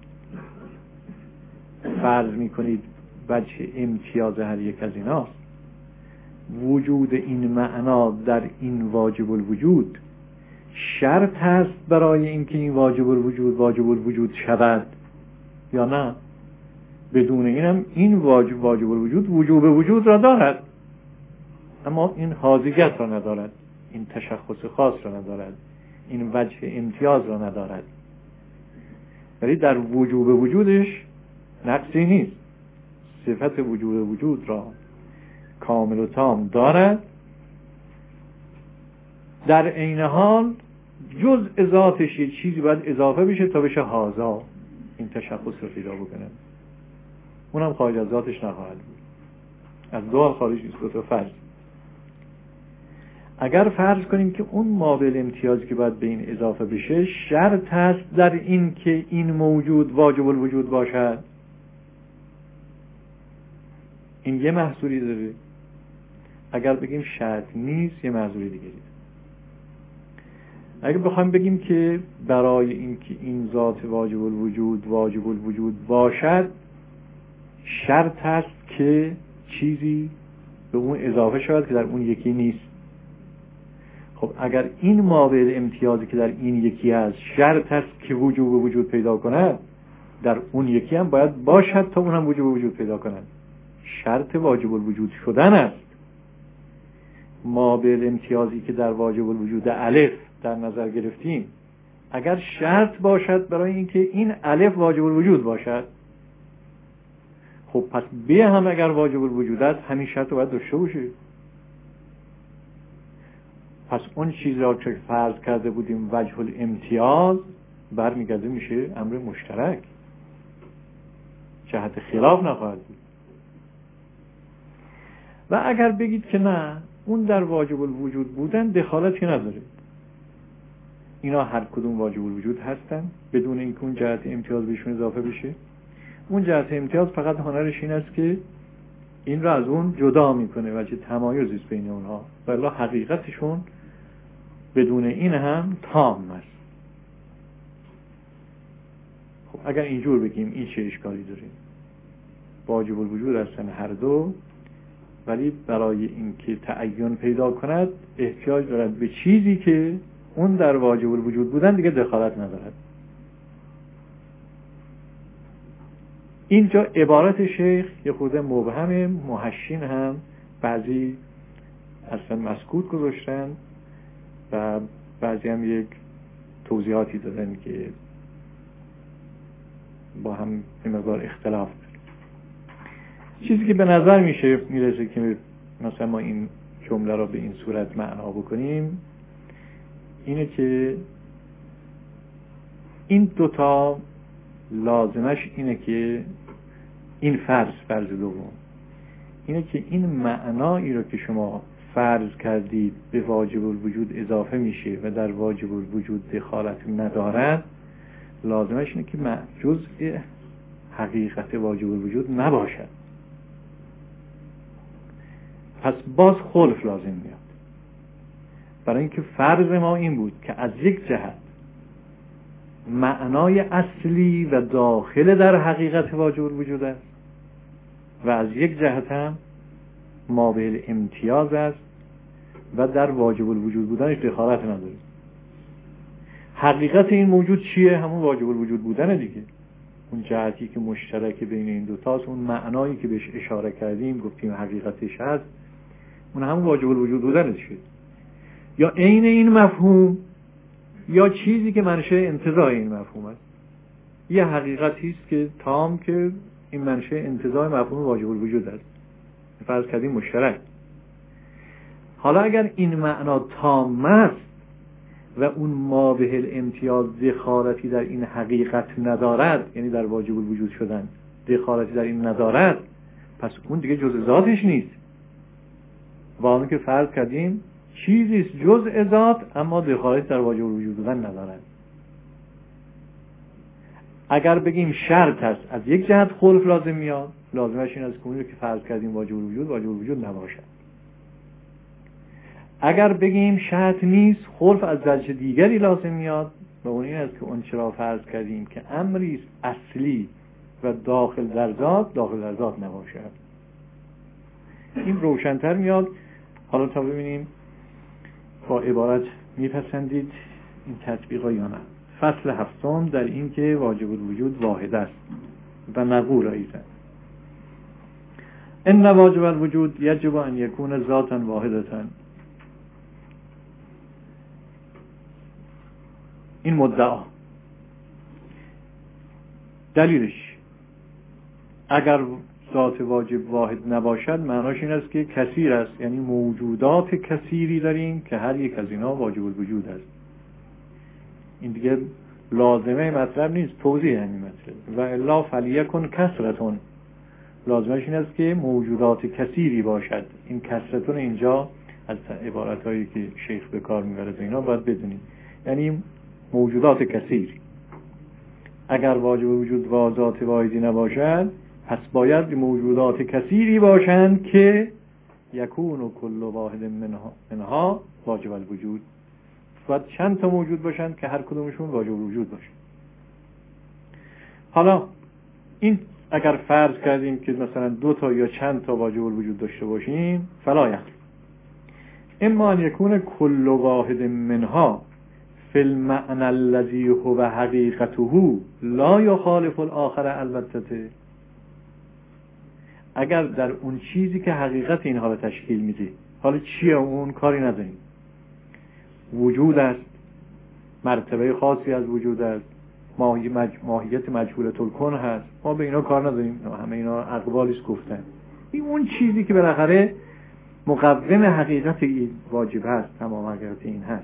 فرض میکنید وجه امتیاز هر یک از ایناست، وجود این معنا در این واجب الوجود شرط هست برای اینکه این واجب الوجود شود یا نه؟ بدون اینم این واجب الوجود وجوب وجود را دارد، اما این حاضیت را ندارد، این تشخص خاص را ندارد، این وجه امتیاز را ندارد. ولی در وجوب وجودش نقصی نیست، صفت وجوب وجود را کامل و تام دارد. در عین حال جزء ذاتش یه چیزی باید اضافه بشه تا بشه هازا، این تشخص رو پیدا بکنه، اونم خارج از ذاتش نخواهد بود. از دو حال خارج نیست. دو تا فرض. اگر فرض کنیم که اون مابل امتیازی که باید به این اضافه بشه شرط هست در این که این موجود واجب الوجود باشد، این یه محصولی داره. اگر بگیم شرط نیست یه محصولی دیگه داره. اگر بخوایم بگیم که برای اینکه این ذات واجب الوجود باشد شرط هست که چیزی به اون اضافه شود که در اون یکی نیست. خب اگر این مابل امتیازی که در این یکی هست شرط هست که وجوب وجود پیدا کند، در اون یکی هم باید باشد تا اونم وجوب وجود پیدا کند. شرط واجب الوجود شدن است. مابل امتیازی که در واجب الوجود الف در نظر گرفتیم اگر شرط باشد برای اینکه این الف واجب الوجود باشد، خب پس ب هم اگر واجب الوجود است همین شرط رو باید داشته باشه. پس اون چیز را که فرض کرده بودیم وجه الامتیاز برمیگرده میشه امر مشترک، جهت خلاف نخواهد بود. و اگر بگید که نه اون در واجب الوجود بودن دخالتی نداره، اینا هر کدوم واجب الوجود هستن بدون اینکه اون جهت امتیاز بهشون اضافه بشه، اون جهت امتیاز فقط هنرش این است که این را از اون جدا میکنه، وجه تمایزی است بین اونها، ولی حقیقتشون بدون این هم تام است. خب اگر اینجور بگیم این چه اشکالی داره؟ واجب الوجود هستن هر دو، ولی برای اینکه تعین پیدا کند احتیاج دارد به چیزی که اون در واجب الوجود بودن دیگه دخالت ندارد. اینجا عبارت شیخ یه خود مبهمه، محشین هم بعضی اصلا مسکوت گذاشتن و بعضی هم یک توضیحاتی دادن که با هم این مقدار اختلاف داره. چیزی که به نظر میرسه که مثلا ما این جمله را به این صورت معنا بکنیم اینه که این دوتا لازمش اینه که این فرض دوم اینه که این معنایی رو که شما فرض کردید به واجب الوجود اضافه میشه و در واجب الوجود دخالت ندارد، لازمش اینه که جزء حقیقت واجب الوجود نباشد. پس باز خلف لازم میاد، برای اینکه فرض ما این بود که از یک جهت معنای اصلی و داخل در حقیقت واجب الوجود است و از یک جهت هم مابل امتیاز است و در واجب الوجود بودنش دخالت نداره. حقیقت این موجود چیه؟ همون واجب الوجود بودن دیگه. اون جهتی که مشترک بین این دوتاست، اون معنایی که بهش اشاره کردیم گفتیم حقیقتش هست، اون همون واجب الوجود بودنشه. یا عین این مفهوم یا چیزی که منشأ انتزاع این مفهوم است. یه حقیقتی است که تام که این منشأ انتزاع مفهوم واجب الوجود است، فرض کردیم مشترک. حالا اگر این معنا تام است و اون مابه الامتیاز دخالتی در این حقیقت ندارد، یعنی در واجب الوجود شدن دخالتی در این ندارد، پس اون دیگه جزء ذاتش نیست. واقعا که فرض کردیم چیزی است جزء ذات اما دخالت در واجب الوجود بودن ندارد. اگر بگیم شرط است از یک جهت خلف لازم میاد، لازمش این است که اونی که فرض کردیم واجب الوجود نباشد. اگر بگیم شرط نیست، خلف از وجه دیگری لازم میاد و اون این است که اون چرا فرض کردیم که امری اصلی و داخل در ذات نباشد. این روشن‌تر میاد. حالا تا ببینیم با عبارت میپسندید این تطبیقا یا نه. فصل 7 در این که واجب الوجود واحد است و نقول ایضا ان واجب الوجود یجب ان یکون ذاتا واحدتا. این مدعا دلیلش اگر ذات واجب واحد نباشد معناش این است که کثیر است، یعنی موجودات کثیری داریم که هر یک از اینا واجب الوجود است. این دیگه لازمه مطلب نیست، توضیح همین مطلب. و الا فلیکن کثرتون، لازمش این است که موجودات کثیری باشد. این کثرتون اینجا از عبارتایی که شیخ به کار میبرد اینا باید بدونیم، یعنی موجودات کثیر. اگر واجب وجود و ذات واحدی نباشد پس باید موجودات کثیری باشند که یکون کل واحد منها واجب الوجود. باید چند تا موجود باشند که هر کدومشون واجب الوجود باشند. حالا این اگر فرض کردیم که مثلا 2 تا یا چند تا واجب الوجود داشته باشیم، فلا یخلو اما ان یکون کل واحد منها فی المعنى الذی هو حقیقته لا یخالف الاخر البته. اگر در اون چیزی که حقیقت اینها را تشکیل میده، حالا چیه اون کاری نداریم، وجود است، مرتبه خاصی از وجود است، ماهیت مجهولة الکن هست، ما به اینا کار نداریم، همه اینا اقوالیست گفتن. این اون چیزی که بالاخره مقوم حقیقت این واجب هست، تمام حقیقت این هست.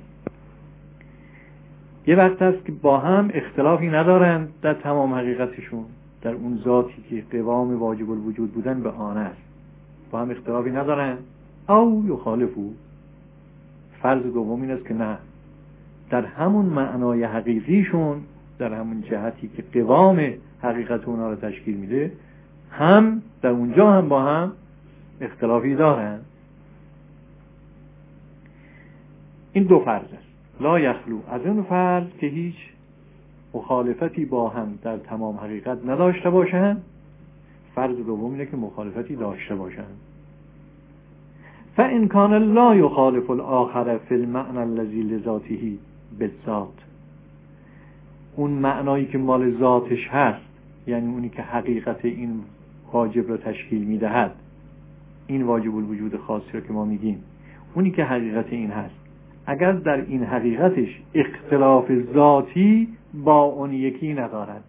یه وقت هست که با هم اختلافی ندارند در تمام حقیقتشون، در اون ذاتی که قوام واجب الوجود بودن به آن است، با هم اختلافی ندارند. او یخالفو، فرض دوم این است که نه، در همون معنای حقیقیشون، در همون جهتی که قوام حقیقت اونا رو تشکیل میده، هم در اونجا هم با هم اختلافی دارن. این 2 فرض است. لا یخلو از اون فرض که هیچ مخالفتی با هم در تمام حقیقت نداشته باشند. فرض دوم اینه که مخالفتی داشته باشند. فإن كان لا يخالف الآخر في المعنى الذي لذاته بالذات، اون معنایی که مال ذاتش هست، یعنی اونی که حقیقت این واجب را تشکیل میدهد، این واجب الوجود خاصی رو که ما میگیم، اونی که حقیقت این هست، اگر در این حقیقتش اختلاف ذاتی با اون یکی ندارد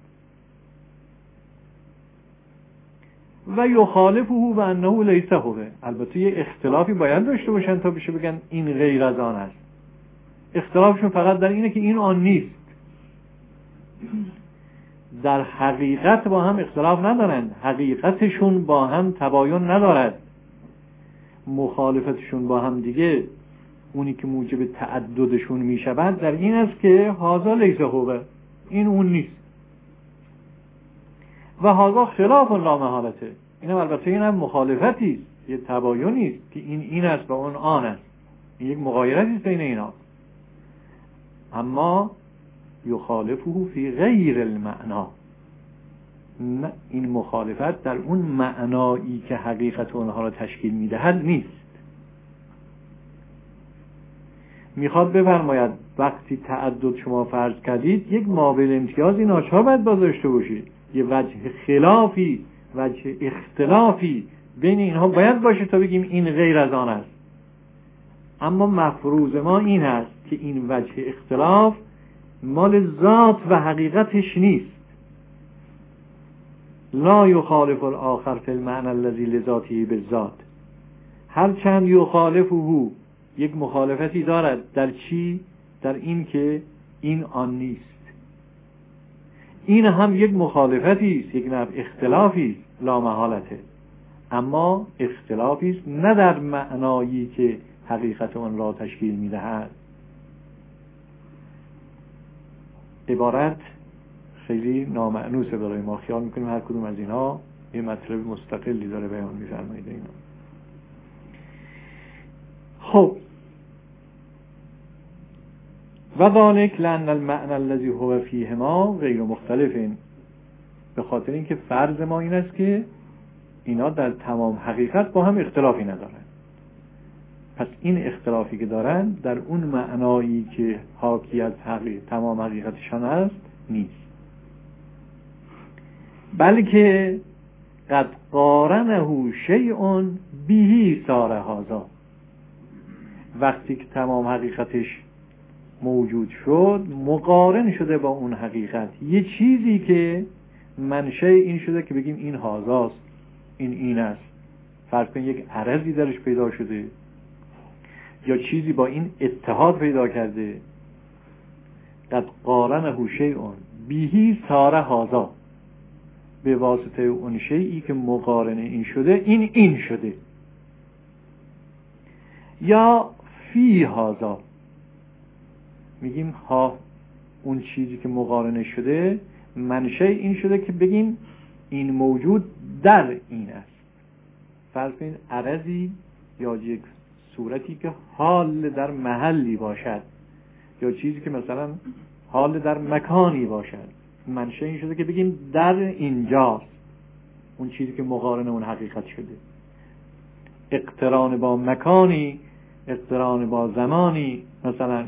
و یخالفه و انه لیس هو، البته یه اختلافی باید داشته باشن تا بشه بگن این غیر از آن است. اختلافشون فقط در اینه که این آن نیست. در حقیقت با هم اختلاف ندارند، حقیقتشون با هم تباین ندارد. مخالفتشون با هم دیگه، اونی که موجب تعددشون میشود در این است که هذا لیس هو، این اون نیست، و هذا خلاف لا محالته، اینم البته اینم مخالفتی است، یه تباینی است که این است و اون آن است، این یک مغایرتی است بین اینا. اما یخالفه فی غیر المعنا، این مخالفت در اون معنایی که حقیقت اونها را تشکیل میدهد نیست. میخواد بفرماید وقتی تعدد شما فرض کردید، یک مابعد امتیازی ناچار باید داشته باشید، یه وجه خلافی، وجه اختلافی بین اینها باید باشه تا بگیم این غیر از آن است. اما مفروض ما این هست که این وجه اختلاف مال ذات و حقیقتش نیست. لا یخالف الاخر فی المعنى الذی لذاته بالذات، هرچند یخالفه یک مخالفتی دارد در چی؟ در این که این آن نیست. این هم یک مخالفتی است، یک نوع اختلافی لا محالته، اما اختلافی است نه در معنایی که حقیقت آن را تشکیل می‌دهد. عبارت خیلی نامعنوسه برای ما، خیال می‌کنیم هر کدوم از اینها یه مطلب مستقلی داره بیان می‌فرمایید. اینا خب و ذلک لأن المعنى الذي هو فيهما غیر مختلف، به خاطر اینکه فرض ما این است که اینا در تمام حقیقت با هم اختلافی ندارن. پس این اختلافی که دارن در اون معنایی که حاکی از تمام حقیقتشان است نیست، بلکه قد قارنه شیء به صار هذا، وقتی که تمام حقیقتش موجود شد مقارن شده با اون حقیقت، یه چیزی که منشأ این شده که بگیم این هازاست، این است. فرض کن یک عرضی درش پیدا شده یا چیزی با این اتحاد پیدا کرده. قد قارنه شیء به صار هذا، به واسطه اون شیئی که مقارنه این شده این شده. یا فی هذا، میگیم ها اون چیزی که مقارنه شده منشأ این شده که بگیم این موجود در این است. فرض کنید عرضی یا یک صورتی که حال در محلی باشد یا چیزی که مثلا حال در مکانی باشد، منشأ این شده که بگیم در اینجاست، اون چیزی که مقارن اون حقیقت شده. اقتران با مکانی، اقتران با زمانی، مثلا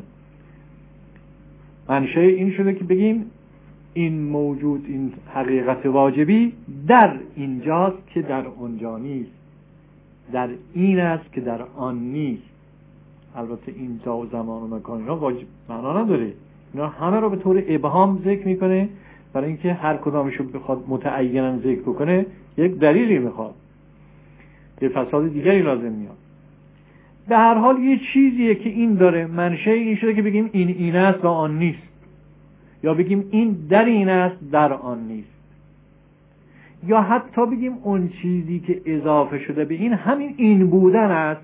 منشأ این شده که بگیم این موجود، این حقیقت واجبی در اینجاست که در اونجا نیست، در این است که در آن نیست. البته اینجا و زمان و مکان اینا واجب معنا نداره، اینا همه رو به طور ابهام ذکر میکنه، برای اینکه هر کدامشو بخواد متعینا ذکر بکنه یک دلیلی میخواد، یه فساد دیگری لازم میاد. به هر حال یه چیزیه که این داره منشأ این شده که بگیم این است و آن نیست، یا بگیم این در این است در آن نیست، یا حتی بگیم اون چیزی که اضافه شده به این همین این بودن است.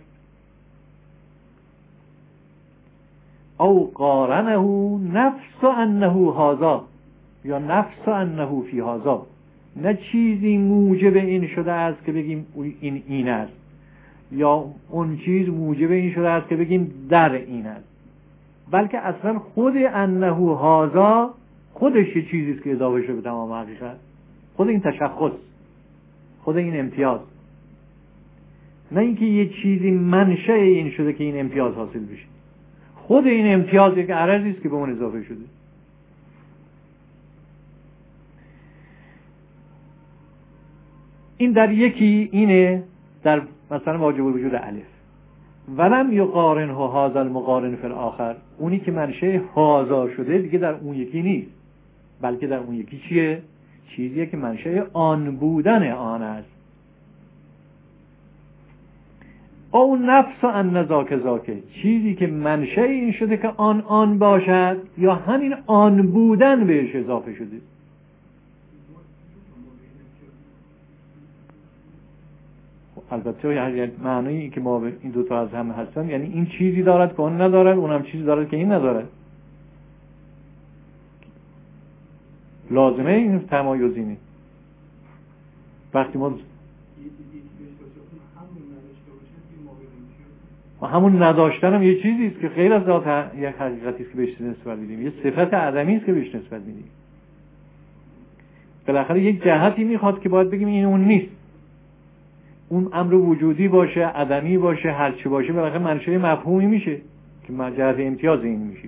او قارنه نفس انه هذا، یا نفس انه فی هذا، نه چیزی موجب این شده است که بگیم این است، یا اون چیز موجب این شده است که بگیم در این است، بلکه اصلا خود انه هذا خودش یه چیزی است که اضافه شده به تمام حقیقت، خود این تشخص، خود این امتیاز، نه اینکه یه چیزی منشأ این شده که این امتیاز حاصل بشه. خود این امتیاز یک عرضی است که به اون اضافه شده. این در یکی اینه، در مثلا واجب الوجود الف. ولم یقارنه هذا المقارن فی الاخر، اونی که منشأ هذا شده دیگه در اون یکی نیست، بلکه در اون یکی چیه؟ چیزیه که منشأ آن بودن آن است. او نفس ان ذاک، چیزی که منشأ این شده که آن باشد، یا همین آن بودن بهش اضافه شده. البته یعنی معنی که ما این دوتا از هم هستن، یعنی این چیزی دارد که اون ندارد، اونم چیزی دارد که این ندارد. لازمه این تمایز اینه. وقتی ما همون نداشتن هم یه چیزی است که غیر از ذات یک حقیقتی است که بهش نسبت میدیم، یه صفت عدمی است که بهش نسبت میدیم. بالاخره یک جهتی میخواد که باید بگیم این اون نیست، اون امر وجودی باشه، عدمی باشه، هر چی باشه، بالاخره منشأ مفهومی میشه که جهت امتیاز این میشه.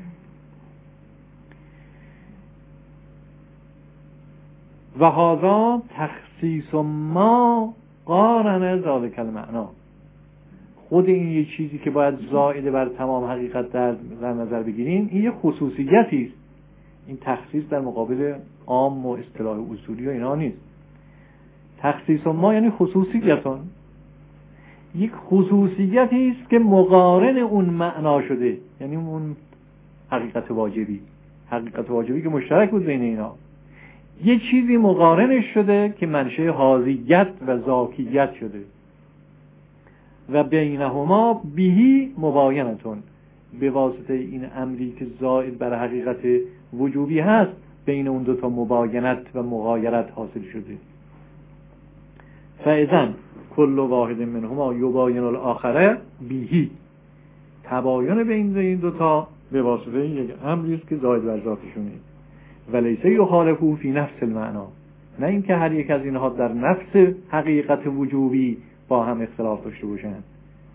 و هذا تخصیص ما قارن ذلک المعنی، خود این یه چیزی که باید زائد بر تمام حقیقت در نظر بگیریم، این یه خصوصیتی است. این تخصیص در مقابل عام و اصطلاح اصولی و اینا نیست. تخصیص ما یعنی خصوصیتون، یک خصوصیتی است که مقارن اون معنا شده، یعنی اون حقیقت واجبی که مشترک بود بین اینا، یه چیزی مقارنش شده که منشأ حاضیت و ذاکیت شده. و بینهما بهی مباینتون، به واسطه این امری که زائد بر حقیقت وجوبی هست بین اون دوتا مباینت و مغایرت حاصل شده. فاذن کل واحد منهما یباین الاخر بهی، تباین بین این دوتا به واسطه یک امری است که زائد بر ذاتشونه. ولیس یخالفه فی نفس المعنا، نه اینکه هر یک از اینها در نفس حقیقت وجوبی با هم اختلاف داشته باشند.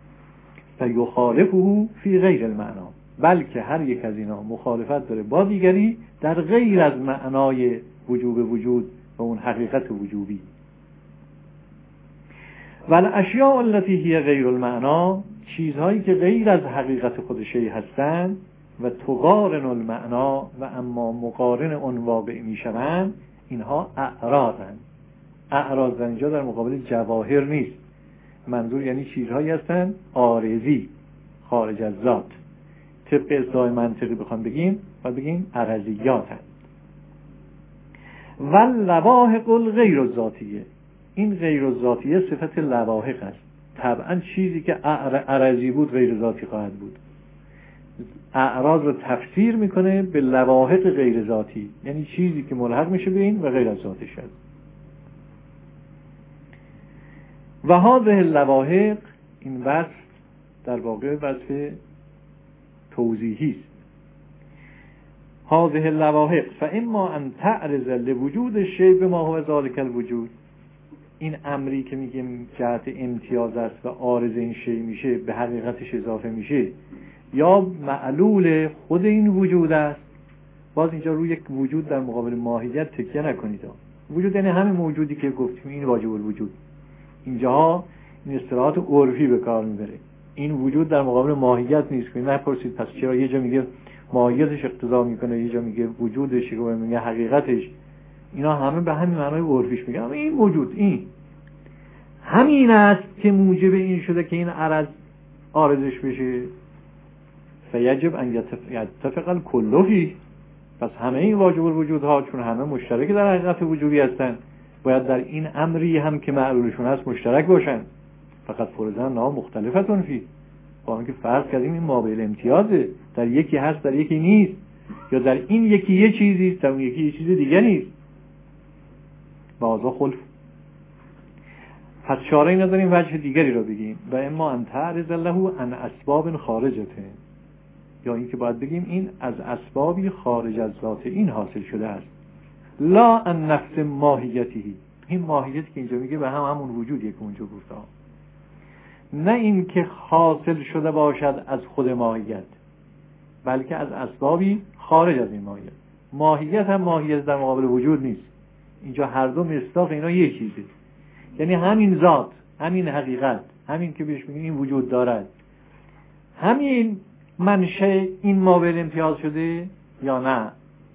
فیخالفه فی غیر المعنا، بلکه هر یک از اینها مخالفت داره با دیگری در غیر از معنای وجوب وجود و اون حقیقت وجوبی. والاشیاء التي هی غیر المعنا، چیزهایی که غیر از حقیقت خود شیء هستند و تقارن المعنا و اما مقارن اون واقع میشوند، اینها اعراضند. اعراض اینجا در مقابل جواهر نیست، منظور یعنی چیزهایی هستند عارضی خارج از ذات. طبق اصطلاح منطقی بخوام بگیم باید بگیم عرضیاتند. و لواحق الغیر الذاتیه، این غیر الذاتیه صفت لواحق است. طبعا چیزی که عرضی بود غیر ذاتی خواهد بود. اعراض رو تفسیر میکنه به لواحق غیر ذاتی، یعنی چیزی که ملحق میشه به این و غیر از ذاتش است. و هذه اللواحق، این وصف در واقع وصف توضیحی است. هذه اللواحق فاما ان تعرض لوجود الشیء بما هو ذلك الوجود، این امری که میگیم جهت امتیاز است و عارض این شیء میشه به حقیقتش اضافه میشه، یا معلول خود این وجود است. باز اینجا روی یک وجود در مقابل ماهیت تکیه نکنید. وجود یعنی همین موجودی که گفتیم این واجب الوجود. اینجا این اصطلاحات عرفی به کار میبره. این وجود در مقابل ماهیت نیست که نپرسید پس چرا یه جا میگه ماهیتش اقتضا میکنه، یه جا میگه وجودش، یه جا میگه حقیقتش. اینا همه به همین معنای عرفیش میگن. این موجود این همین است که موجب این شده که این عرض عارضش بشه. فیجب ان یتفق الکل فیه، پس همه این واجب الوجودها چون همه مشترک در حقیقت وجودی هستند باید در این امری هم که معلولشون هست مشترک باشن. فقط فرضاً نه مختلفتون فی، با اینکه فرض کردیم این مابعد امتیازه، در یکی هست در یکی نیست، یا در این یکی یه چیزی است در اون یکی یه چیز دیگه نیست. بعضا خلف. پس چاره ای نداریم وجه دیگری رو بگیم. و اما ان تعرض له عن اسباب خارجته، یا این که باید بگیم این از اسبابی خارج از ذات این حاصل شده است. لا ان نفس ماهیتی، این ماهیتی که اینجا میگه به همون وجودیه که اونجا گفته، نه این که حاصل شده باشد از خود ماهیت، بلکه از اسبابی خارج از این ماهیت. ماهیت هم ماهیت در مقابل وجود نیست. اینجا هر دو مصداق اینا یک چیزه، یعنی همین ذات، همین حقیقت، همین که بهش میگیم این وجود دارد، همین منشأ این مابعد امتیاز شده یا نه.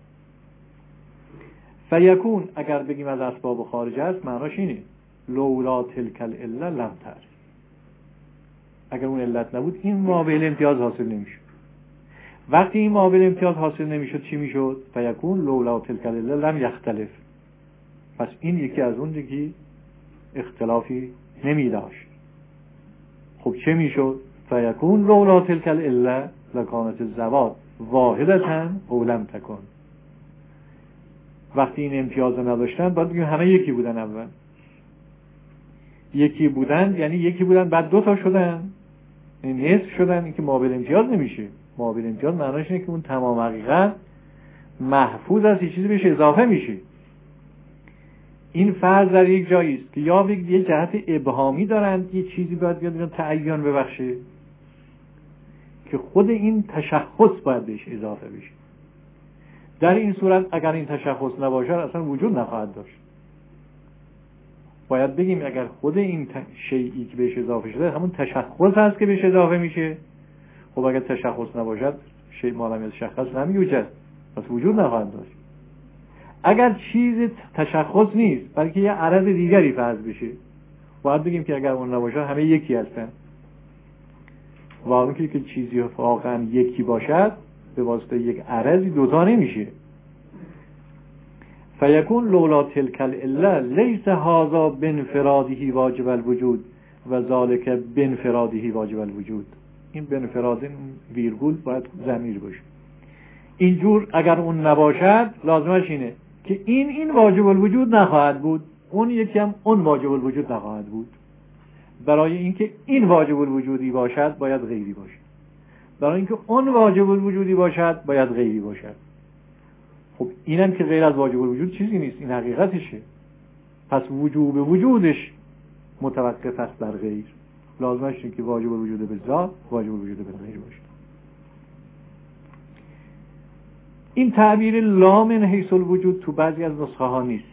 فیکون، اگر بگیم از اسباب خارج است، معناش اینه لولا تلک العله لم تعرف، اگر اون علت نبود این مابعد امتیاز حاصل نمیشد. وقتی این مابعد امتیاز حاصل نمیشد چی میشد؟ فیکون لولا تلک العله لم یختلف، پس این یکی از اون دیگه اختلافی نمی داشت. خب چه میشد؟ فیکون لولا تلک العله لکانت الزوات واحدة او لم تکن. وقتی این امتیاز نداشتن باید بگیم همه یکی بودن. اول یکی بودن یعنی یکی بودن بعد دو تا شدن، یعنی نصف شدن. این که مابعد امتیاز نمیشه. مابعد امتیاز معناش اینه که اون تمام حقیقت محفوظ از یه چیزی بهش اضافه میشه. این فرض در یک جایی است که یا یه جهت ابهامی دارند، یه چیزی باید بیاد تعین ببخشه که خود این تشخص باید بهش اضافه بشه. در این صورت اگر این تشخص نباشه اصلا وجود نخواهد داشت. باید بگیم اگر خود این شیئی که بهش اضافه شده همون تشخص هست که بهش اضافه میشه، خب اگر تشخص نباشد شیء ما لم یتشخص نمیوجد، پس وجود نخواهد داشت. اگر چیز تشخص نیست بلکه یه عرض دیگری فرض بشه، باید بگیم که اگر اون نباشه همه یکی هستن. واقعی که چیزی واقعا یکی باشد به واسطه یک عرضی دوتا نمیشه. فیکون لولا تلک العله لیس هذا بانفراده واجب الوجود و ذالک بانفرادهی واجب الوجود. این بانفراد ویرگول باید ضمیر باشه. اینجور اگر اون نباشد لازمش اینه که این واجب الوجود نخواهد بود، اون یکی هم اون واجب الوجود نخواهد بود. برای اینکه این واجب الوجودی باشد باید غیری باشد، برای اینکه اون واجب الوجودی باشد باید غیری باشد. خب اینم که غیر از واجب الوجود چیزی نیست، این حقیقتشه. پس وجوب وجودش متوقف است بر غیر. لازمش اینه که واجب الوجود به ذات، واجب الوجود به غیر باشه. این تعبیر لا من حیث الوجود تو بعضی از نسخه ها نیست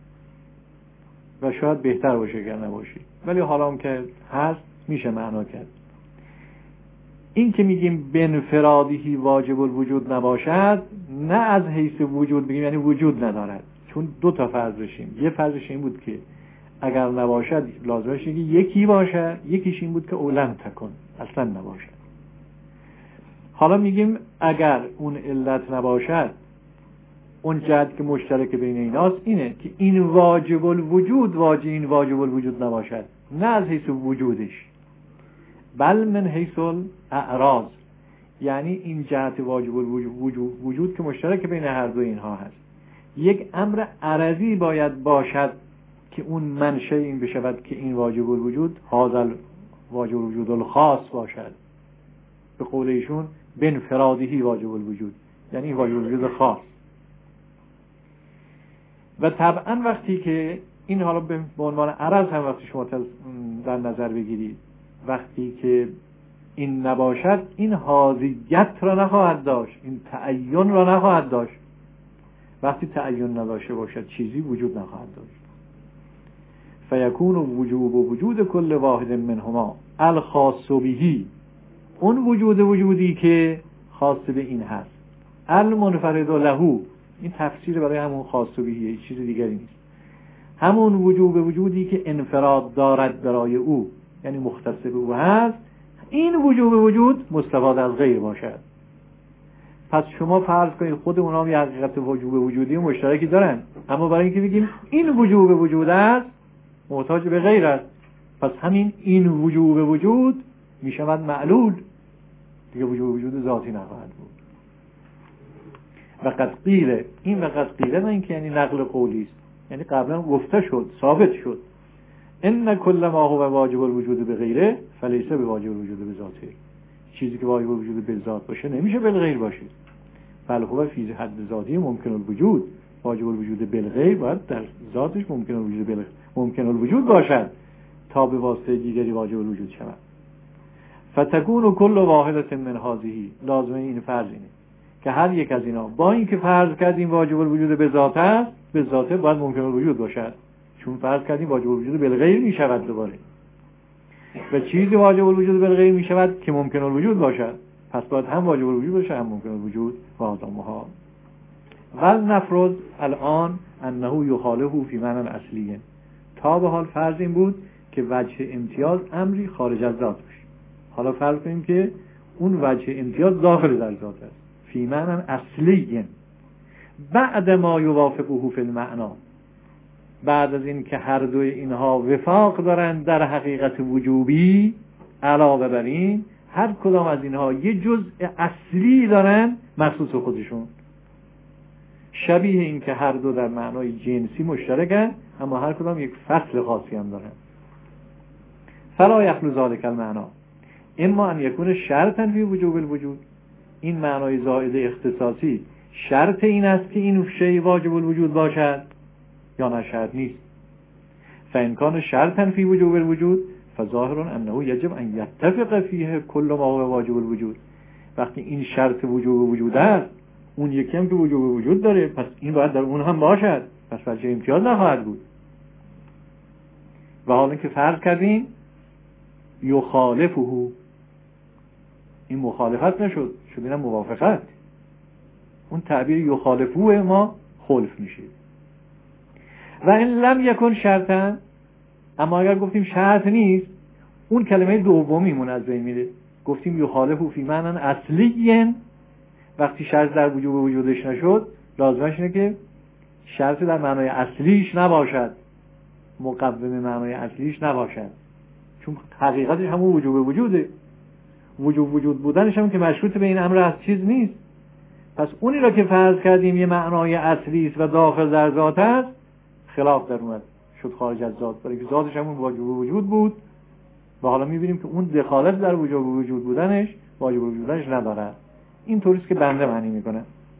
و شاید بهتر باشه اگر نباشه، ولی حالا هم که هست میشه معنا کرد. این که میگیم بانفرادهی واجب الوجود نباشد، نه از حیث وجود بگیم یعنی وجود ندارد، چون دو تا فرض داشتیم. یه فرضش این بود که اگر نباشد لازمش اینه یکی باشه، یکیش این بود که اولن تکن اصلا نباشد. حالا میگیم اگر اون علت نباشد، اون جهت که مشترک بین ایناست اینه که این واجب الوجود این واجب الوجود نباشد، نه از حیث وجودش، بل من حیث الاعراض، یعنی این جهت واجب الوجود که مشترک بین هر دو اینها هست. یک امر عرضی باید باشد که اون منشأ این بشود که این واجب الوجود هذا واجب الوجود الخاص باشد. به قول ایشون بانفرادهی واجب الوجود، یعنی این واجب الوجود خاص. و طبعا وقتی که این حالا به عنوان عرض هم وقتی شما در نظر بگیرید، وقتی که این نباشد این حاضیت را نخواهد داشت، این تعین را نخواهد داشت. وقتی تعین نداشته باشد چیزی وجود نخواهد داشت. فیکون وجوب و وجود کل واحد منهما الخاص بهی، اون وجودی که خاص به این هست، المنفرد له، این تفسیر برای همون خاص بهیه، چیز دیگری نیست. همون وجودی که انفراد دارد برای او، یعنی مختص به او هست، این وجود مستفاد از غیر باشد. پس شما فرض کنید خود اونا هم یه حقیقت وجودی مشترکی دارن، اما برای اینکه بگیم این وجود است محتاج به غیر است، پس همین این وجود می شود معلول دیگه، وجود ذاتی نخواهد بود. و قد قیل، این و قد قیل نه اینکه یعنی نقل قولی است، یعنی قبلا گفته شد، ثابت شد، ان کل ما هو واجب الوجود به غیره فلیس به واجب الوجود به ذاته. چیزی که واجب الوجود به ذات باشه نمیشه به غیر باشه، بل هو فی حد ذاتی ممکن الوجود. واجب الوجود به غیر باید در ذاتش ممکن الوجود باشد تا به واسطه دیگری واجب الوجود شود. فتکون کل واحدة من هذه، لازمه این فرض اینه که هر یک از اینا با اینکه فرض کردیم واجب الوجود به ذات است، به ذاته باید ممکن الوجود باشد، چون فرض کردیم واجب الوجود به غیر می شود دوباره، و چیزی واجب الوجود به غیر می شود که ممکن الوجود باشد، پس باید هم واجب الوجود باشه هم ممکن الوجود. واضحه. ول نفرض الان انه یخالفه فی معنی اصلی، تا به حال فرض این بود که وجه امتیاز امری خارج از ذات باشه. حالا فرض کنیم که اون وجه امتیاز داخل در ذات است، فی معنی اصلی، بعد ما یوافقه فی المعنا، بعد از این که هر دوی اینها وفاق دارند در حقیقت وجوبی، علاوه بر این هر کدام از اینها یه جزء اصلی دارن مخصوص خودشون، شبیه این که هر دو در معنای جنسی مشترکن اما هر کدام یک فصل خاصی هم دارن. فلا یخلو ذلک المعنا اما ان یکون شرطا فی وجوب الوجود، این معنای زائد اختصاصی شرط این است که این شیء واجب الوجود باشد یا نه شرط نیست. فان کان شرطا فی وجوب الوجود فظاهر انه یجب ان یتفق فیه کل ما هو واجب الوجود. وقتی این شرط وجود است، اون یکی هم که وجود داره، پس این باید در اون هم باشد، پس وجه امتیاز نخواهد بود. و حالا که فرض کردیم یخالفه، این مخالفت نشد، شد اینم موافقت، اون تعبیر یخالفه ما خلف میشه. و این لم یکن شرطا، اما اگر گفتیم شرط نیست، اون کلمه دومیمون از بین میره. گفتیم یخالفه فی معنی اصلی، وقتی شرط در وجودش نشد لازمش اینه که شرط در معنای اصلیش نباشد، مقوم معنای اصلیش نباشد، چون حقیقتش همون وجوب وجوده. وجود بودنش هم که مشروط به این امر از چیز نیست. پس اونی را که فرض کردیم یه معنای اصلی است و داخل در ذات است، خلاف در اومد، شد خارج از ذات، برای که ذاتش همون واجب وجود بود و حالا می‌بینیم که اون دخالت در وجود بودنش واجب وجود بودنش نداره. این طوریست که بنده معنی میکنه.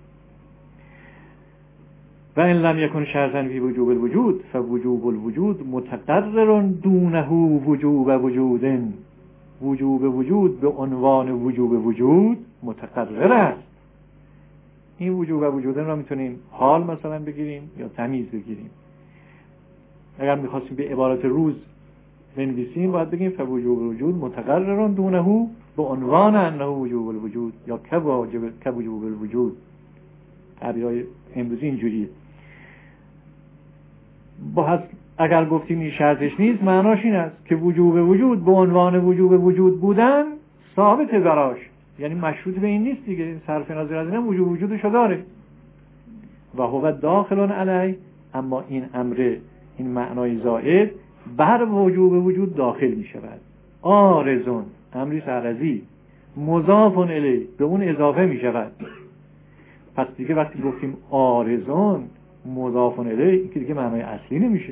و ان لم یکن شرطا فی وجوب الوجود فوجوب الوجود متقرر دونه وجوب وجود. وجوب وجود به عنوان وجوب وجود متقرر است. این وجوب وجود را میتونیم حال مثلا بگیریم یا تمیز بگیریم. اگر میخواستیم به عبارت روز بنویسیم باید بگیم فوجوب الوجود متقرر دونه به عنوان انه وجوب الوجود یا وجوب الوجود. تعبیرهای امروزی اینجوریه. اگر گفتیم این شرطش نیست، معناش این است که وجوب وجود به عنوان وجوب وجود بودن ثابت براش، یعنی مشروط به این نیست دیگه، صرف نظر از اینم وجوب وجودشو داره. و هو داخل علی، اما این امر، این معنای زائد بر وجوب وجود داخل می شود. عارضون، امری عارضی، مضاف الیه، به اون اضافه می شود. پس دیگه وقتی گفتیم عارضون مضاف الیه که دیگه معنای اصلی نمیشه.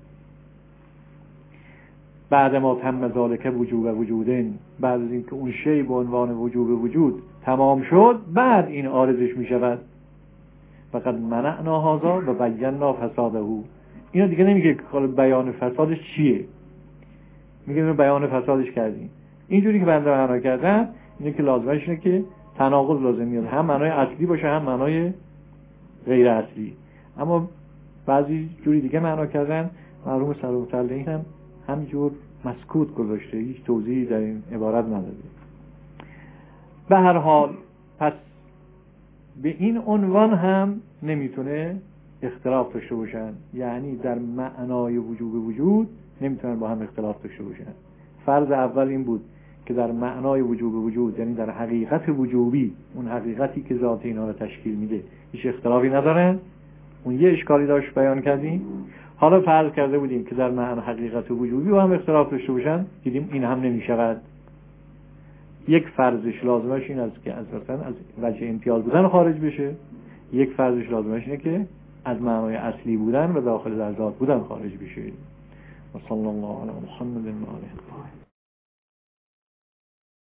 بعد ما تم ذالک وجوب وجودن، بعد از اینکه اون شی به عنوان وجوب وجود تمام شد، بعد این عارضش می شود. فقط منعنا هذا و بینا فساده. اینو دیگه نمیگه که بیان فسادش چیه، میگه بیان فسادش کردیم. اینجوری که بنده معنا کردم اینه که لازمش اینه که تناقض لازم میاد، هم معنای اصلی باشه هم معنای غیر اصلی. اما بعضی جوری دیگه معنا کردن، مرحوم سلامت علیه هم همینجور مسکوت گذاشته، هیچ توضیحی در این عبارت نداده. به هر حال پس به این عنوان هم نمیتونه اختلاف داشته باشن، یعنی در معنای وجود نمیتونن با هم اختلاف داشته باشن. فرض اول این بود که در معنای وجود، یعنی در حقیقت وجوبی، اون حقیقتی که ذات اینا رو تشکیل میده، هیچ اختلافی ندارن. اون یه اشکالی داشت بیان کردیم. حالا فرض کرده بودیم که در معنی حقیقت وجوبی با هم اختلاف داشته باشن، دیدیم این هم نمیشود. یک فرضش لازمش این است که از وجه امتیاز بودن خارج بشه، یک فرضش لازمش اینه که از معنای اصلی بودن و داخل در ذات بودن خارج بشه. و صلی الله علی محمد و آله.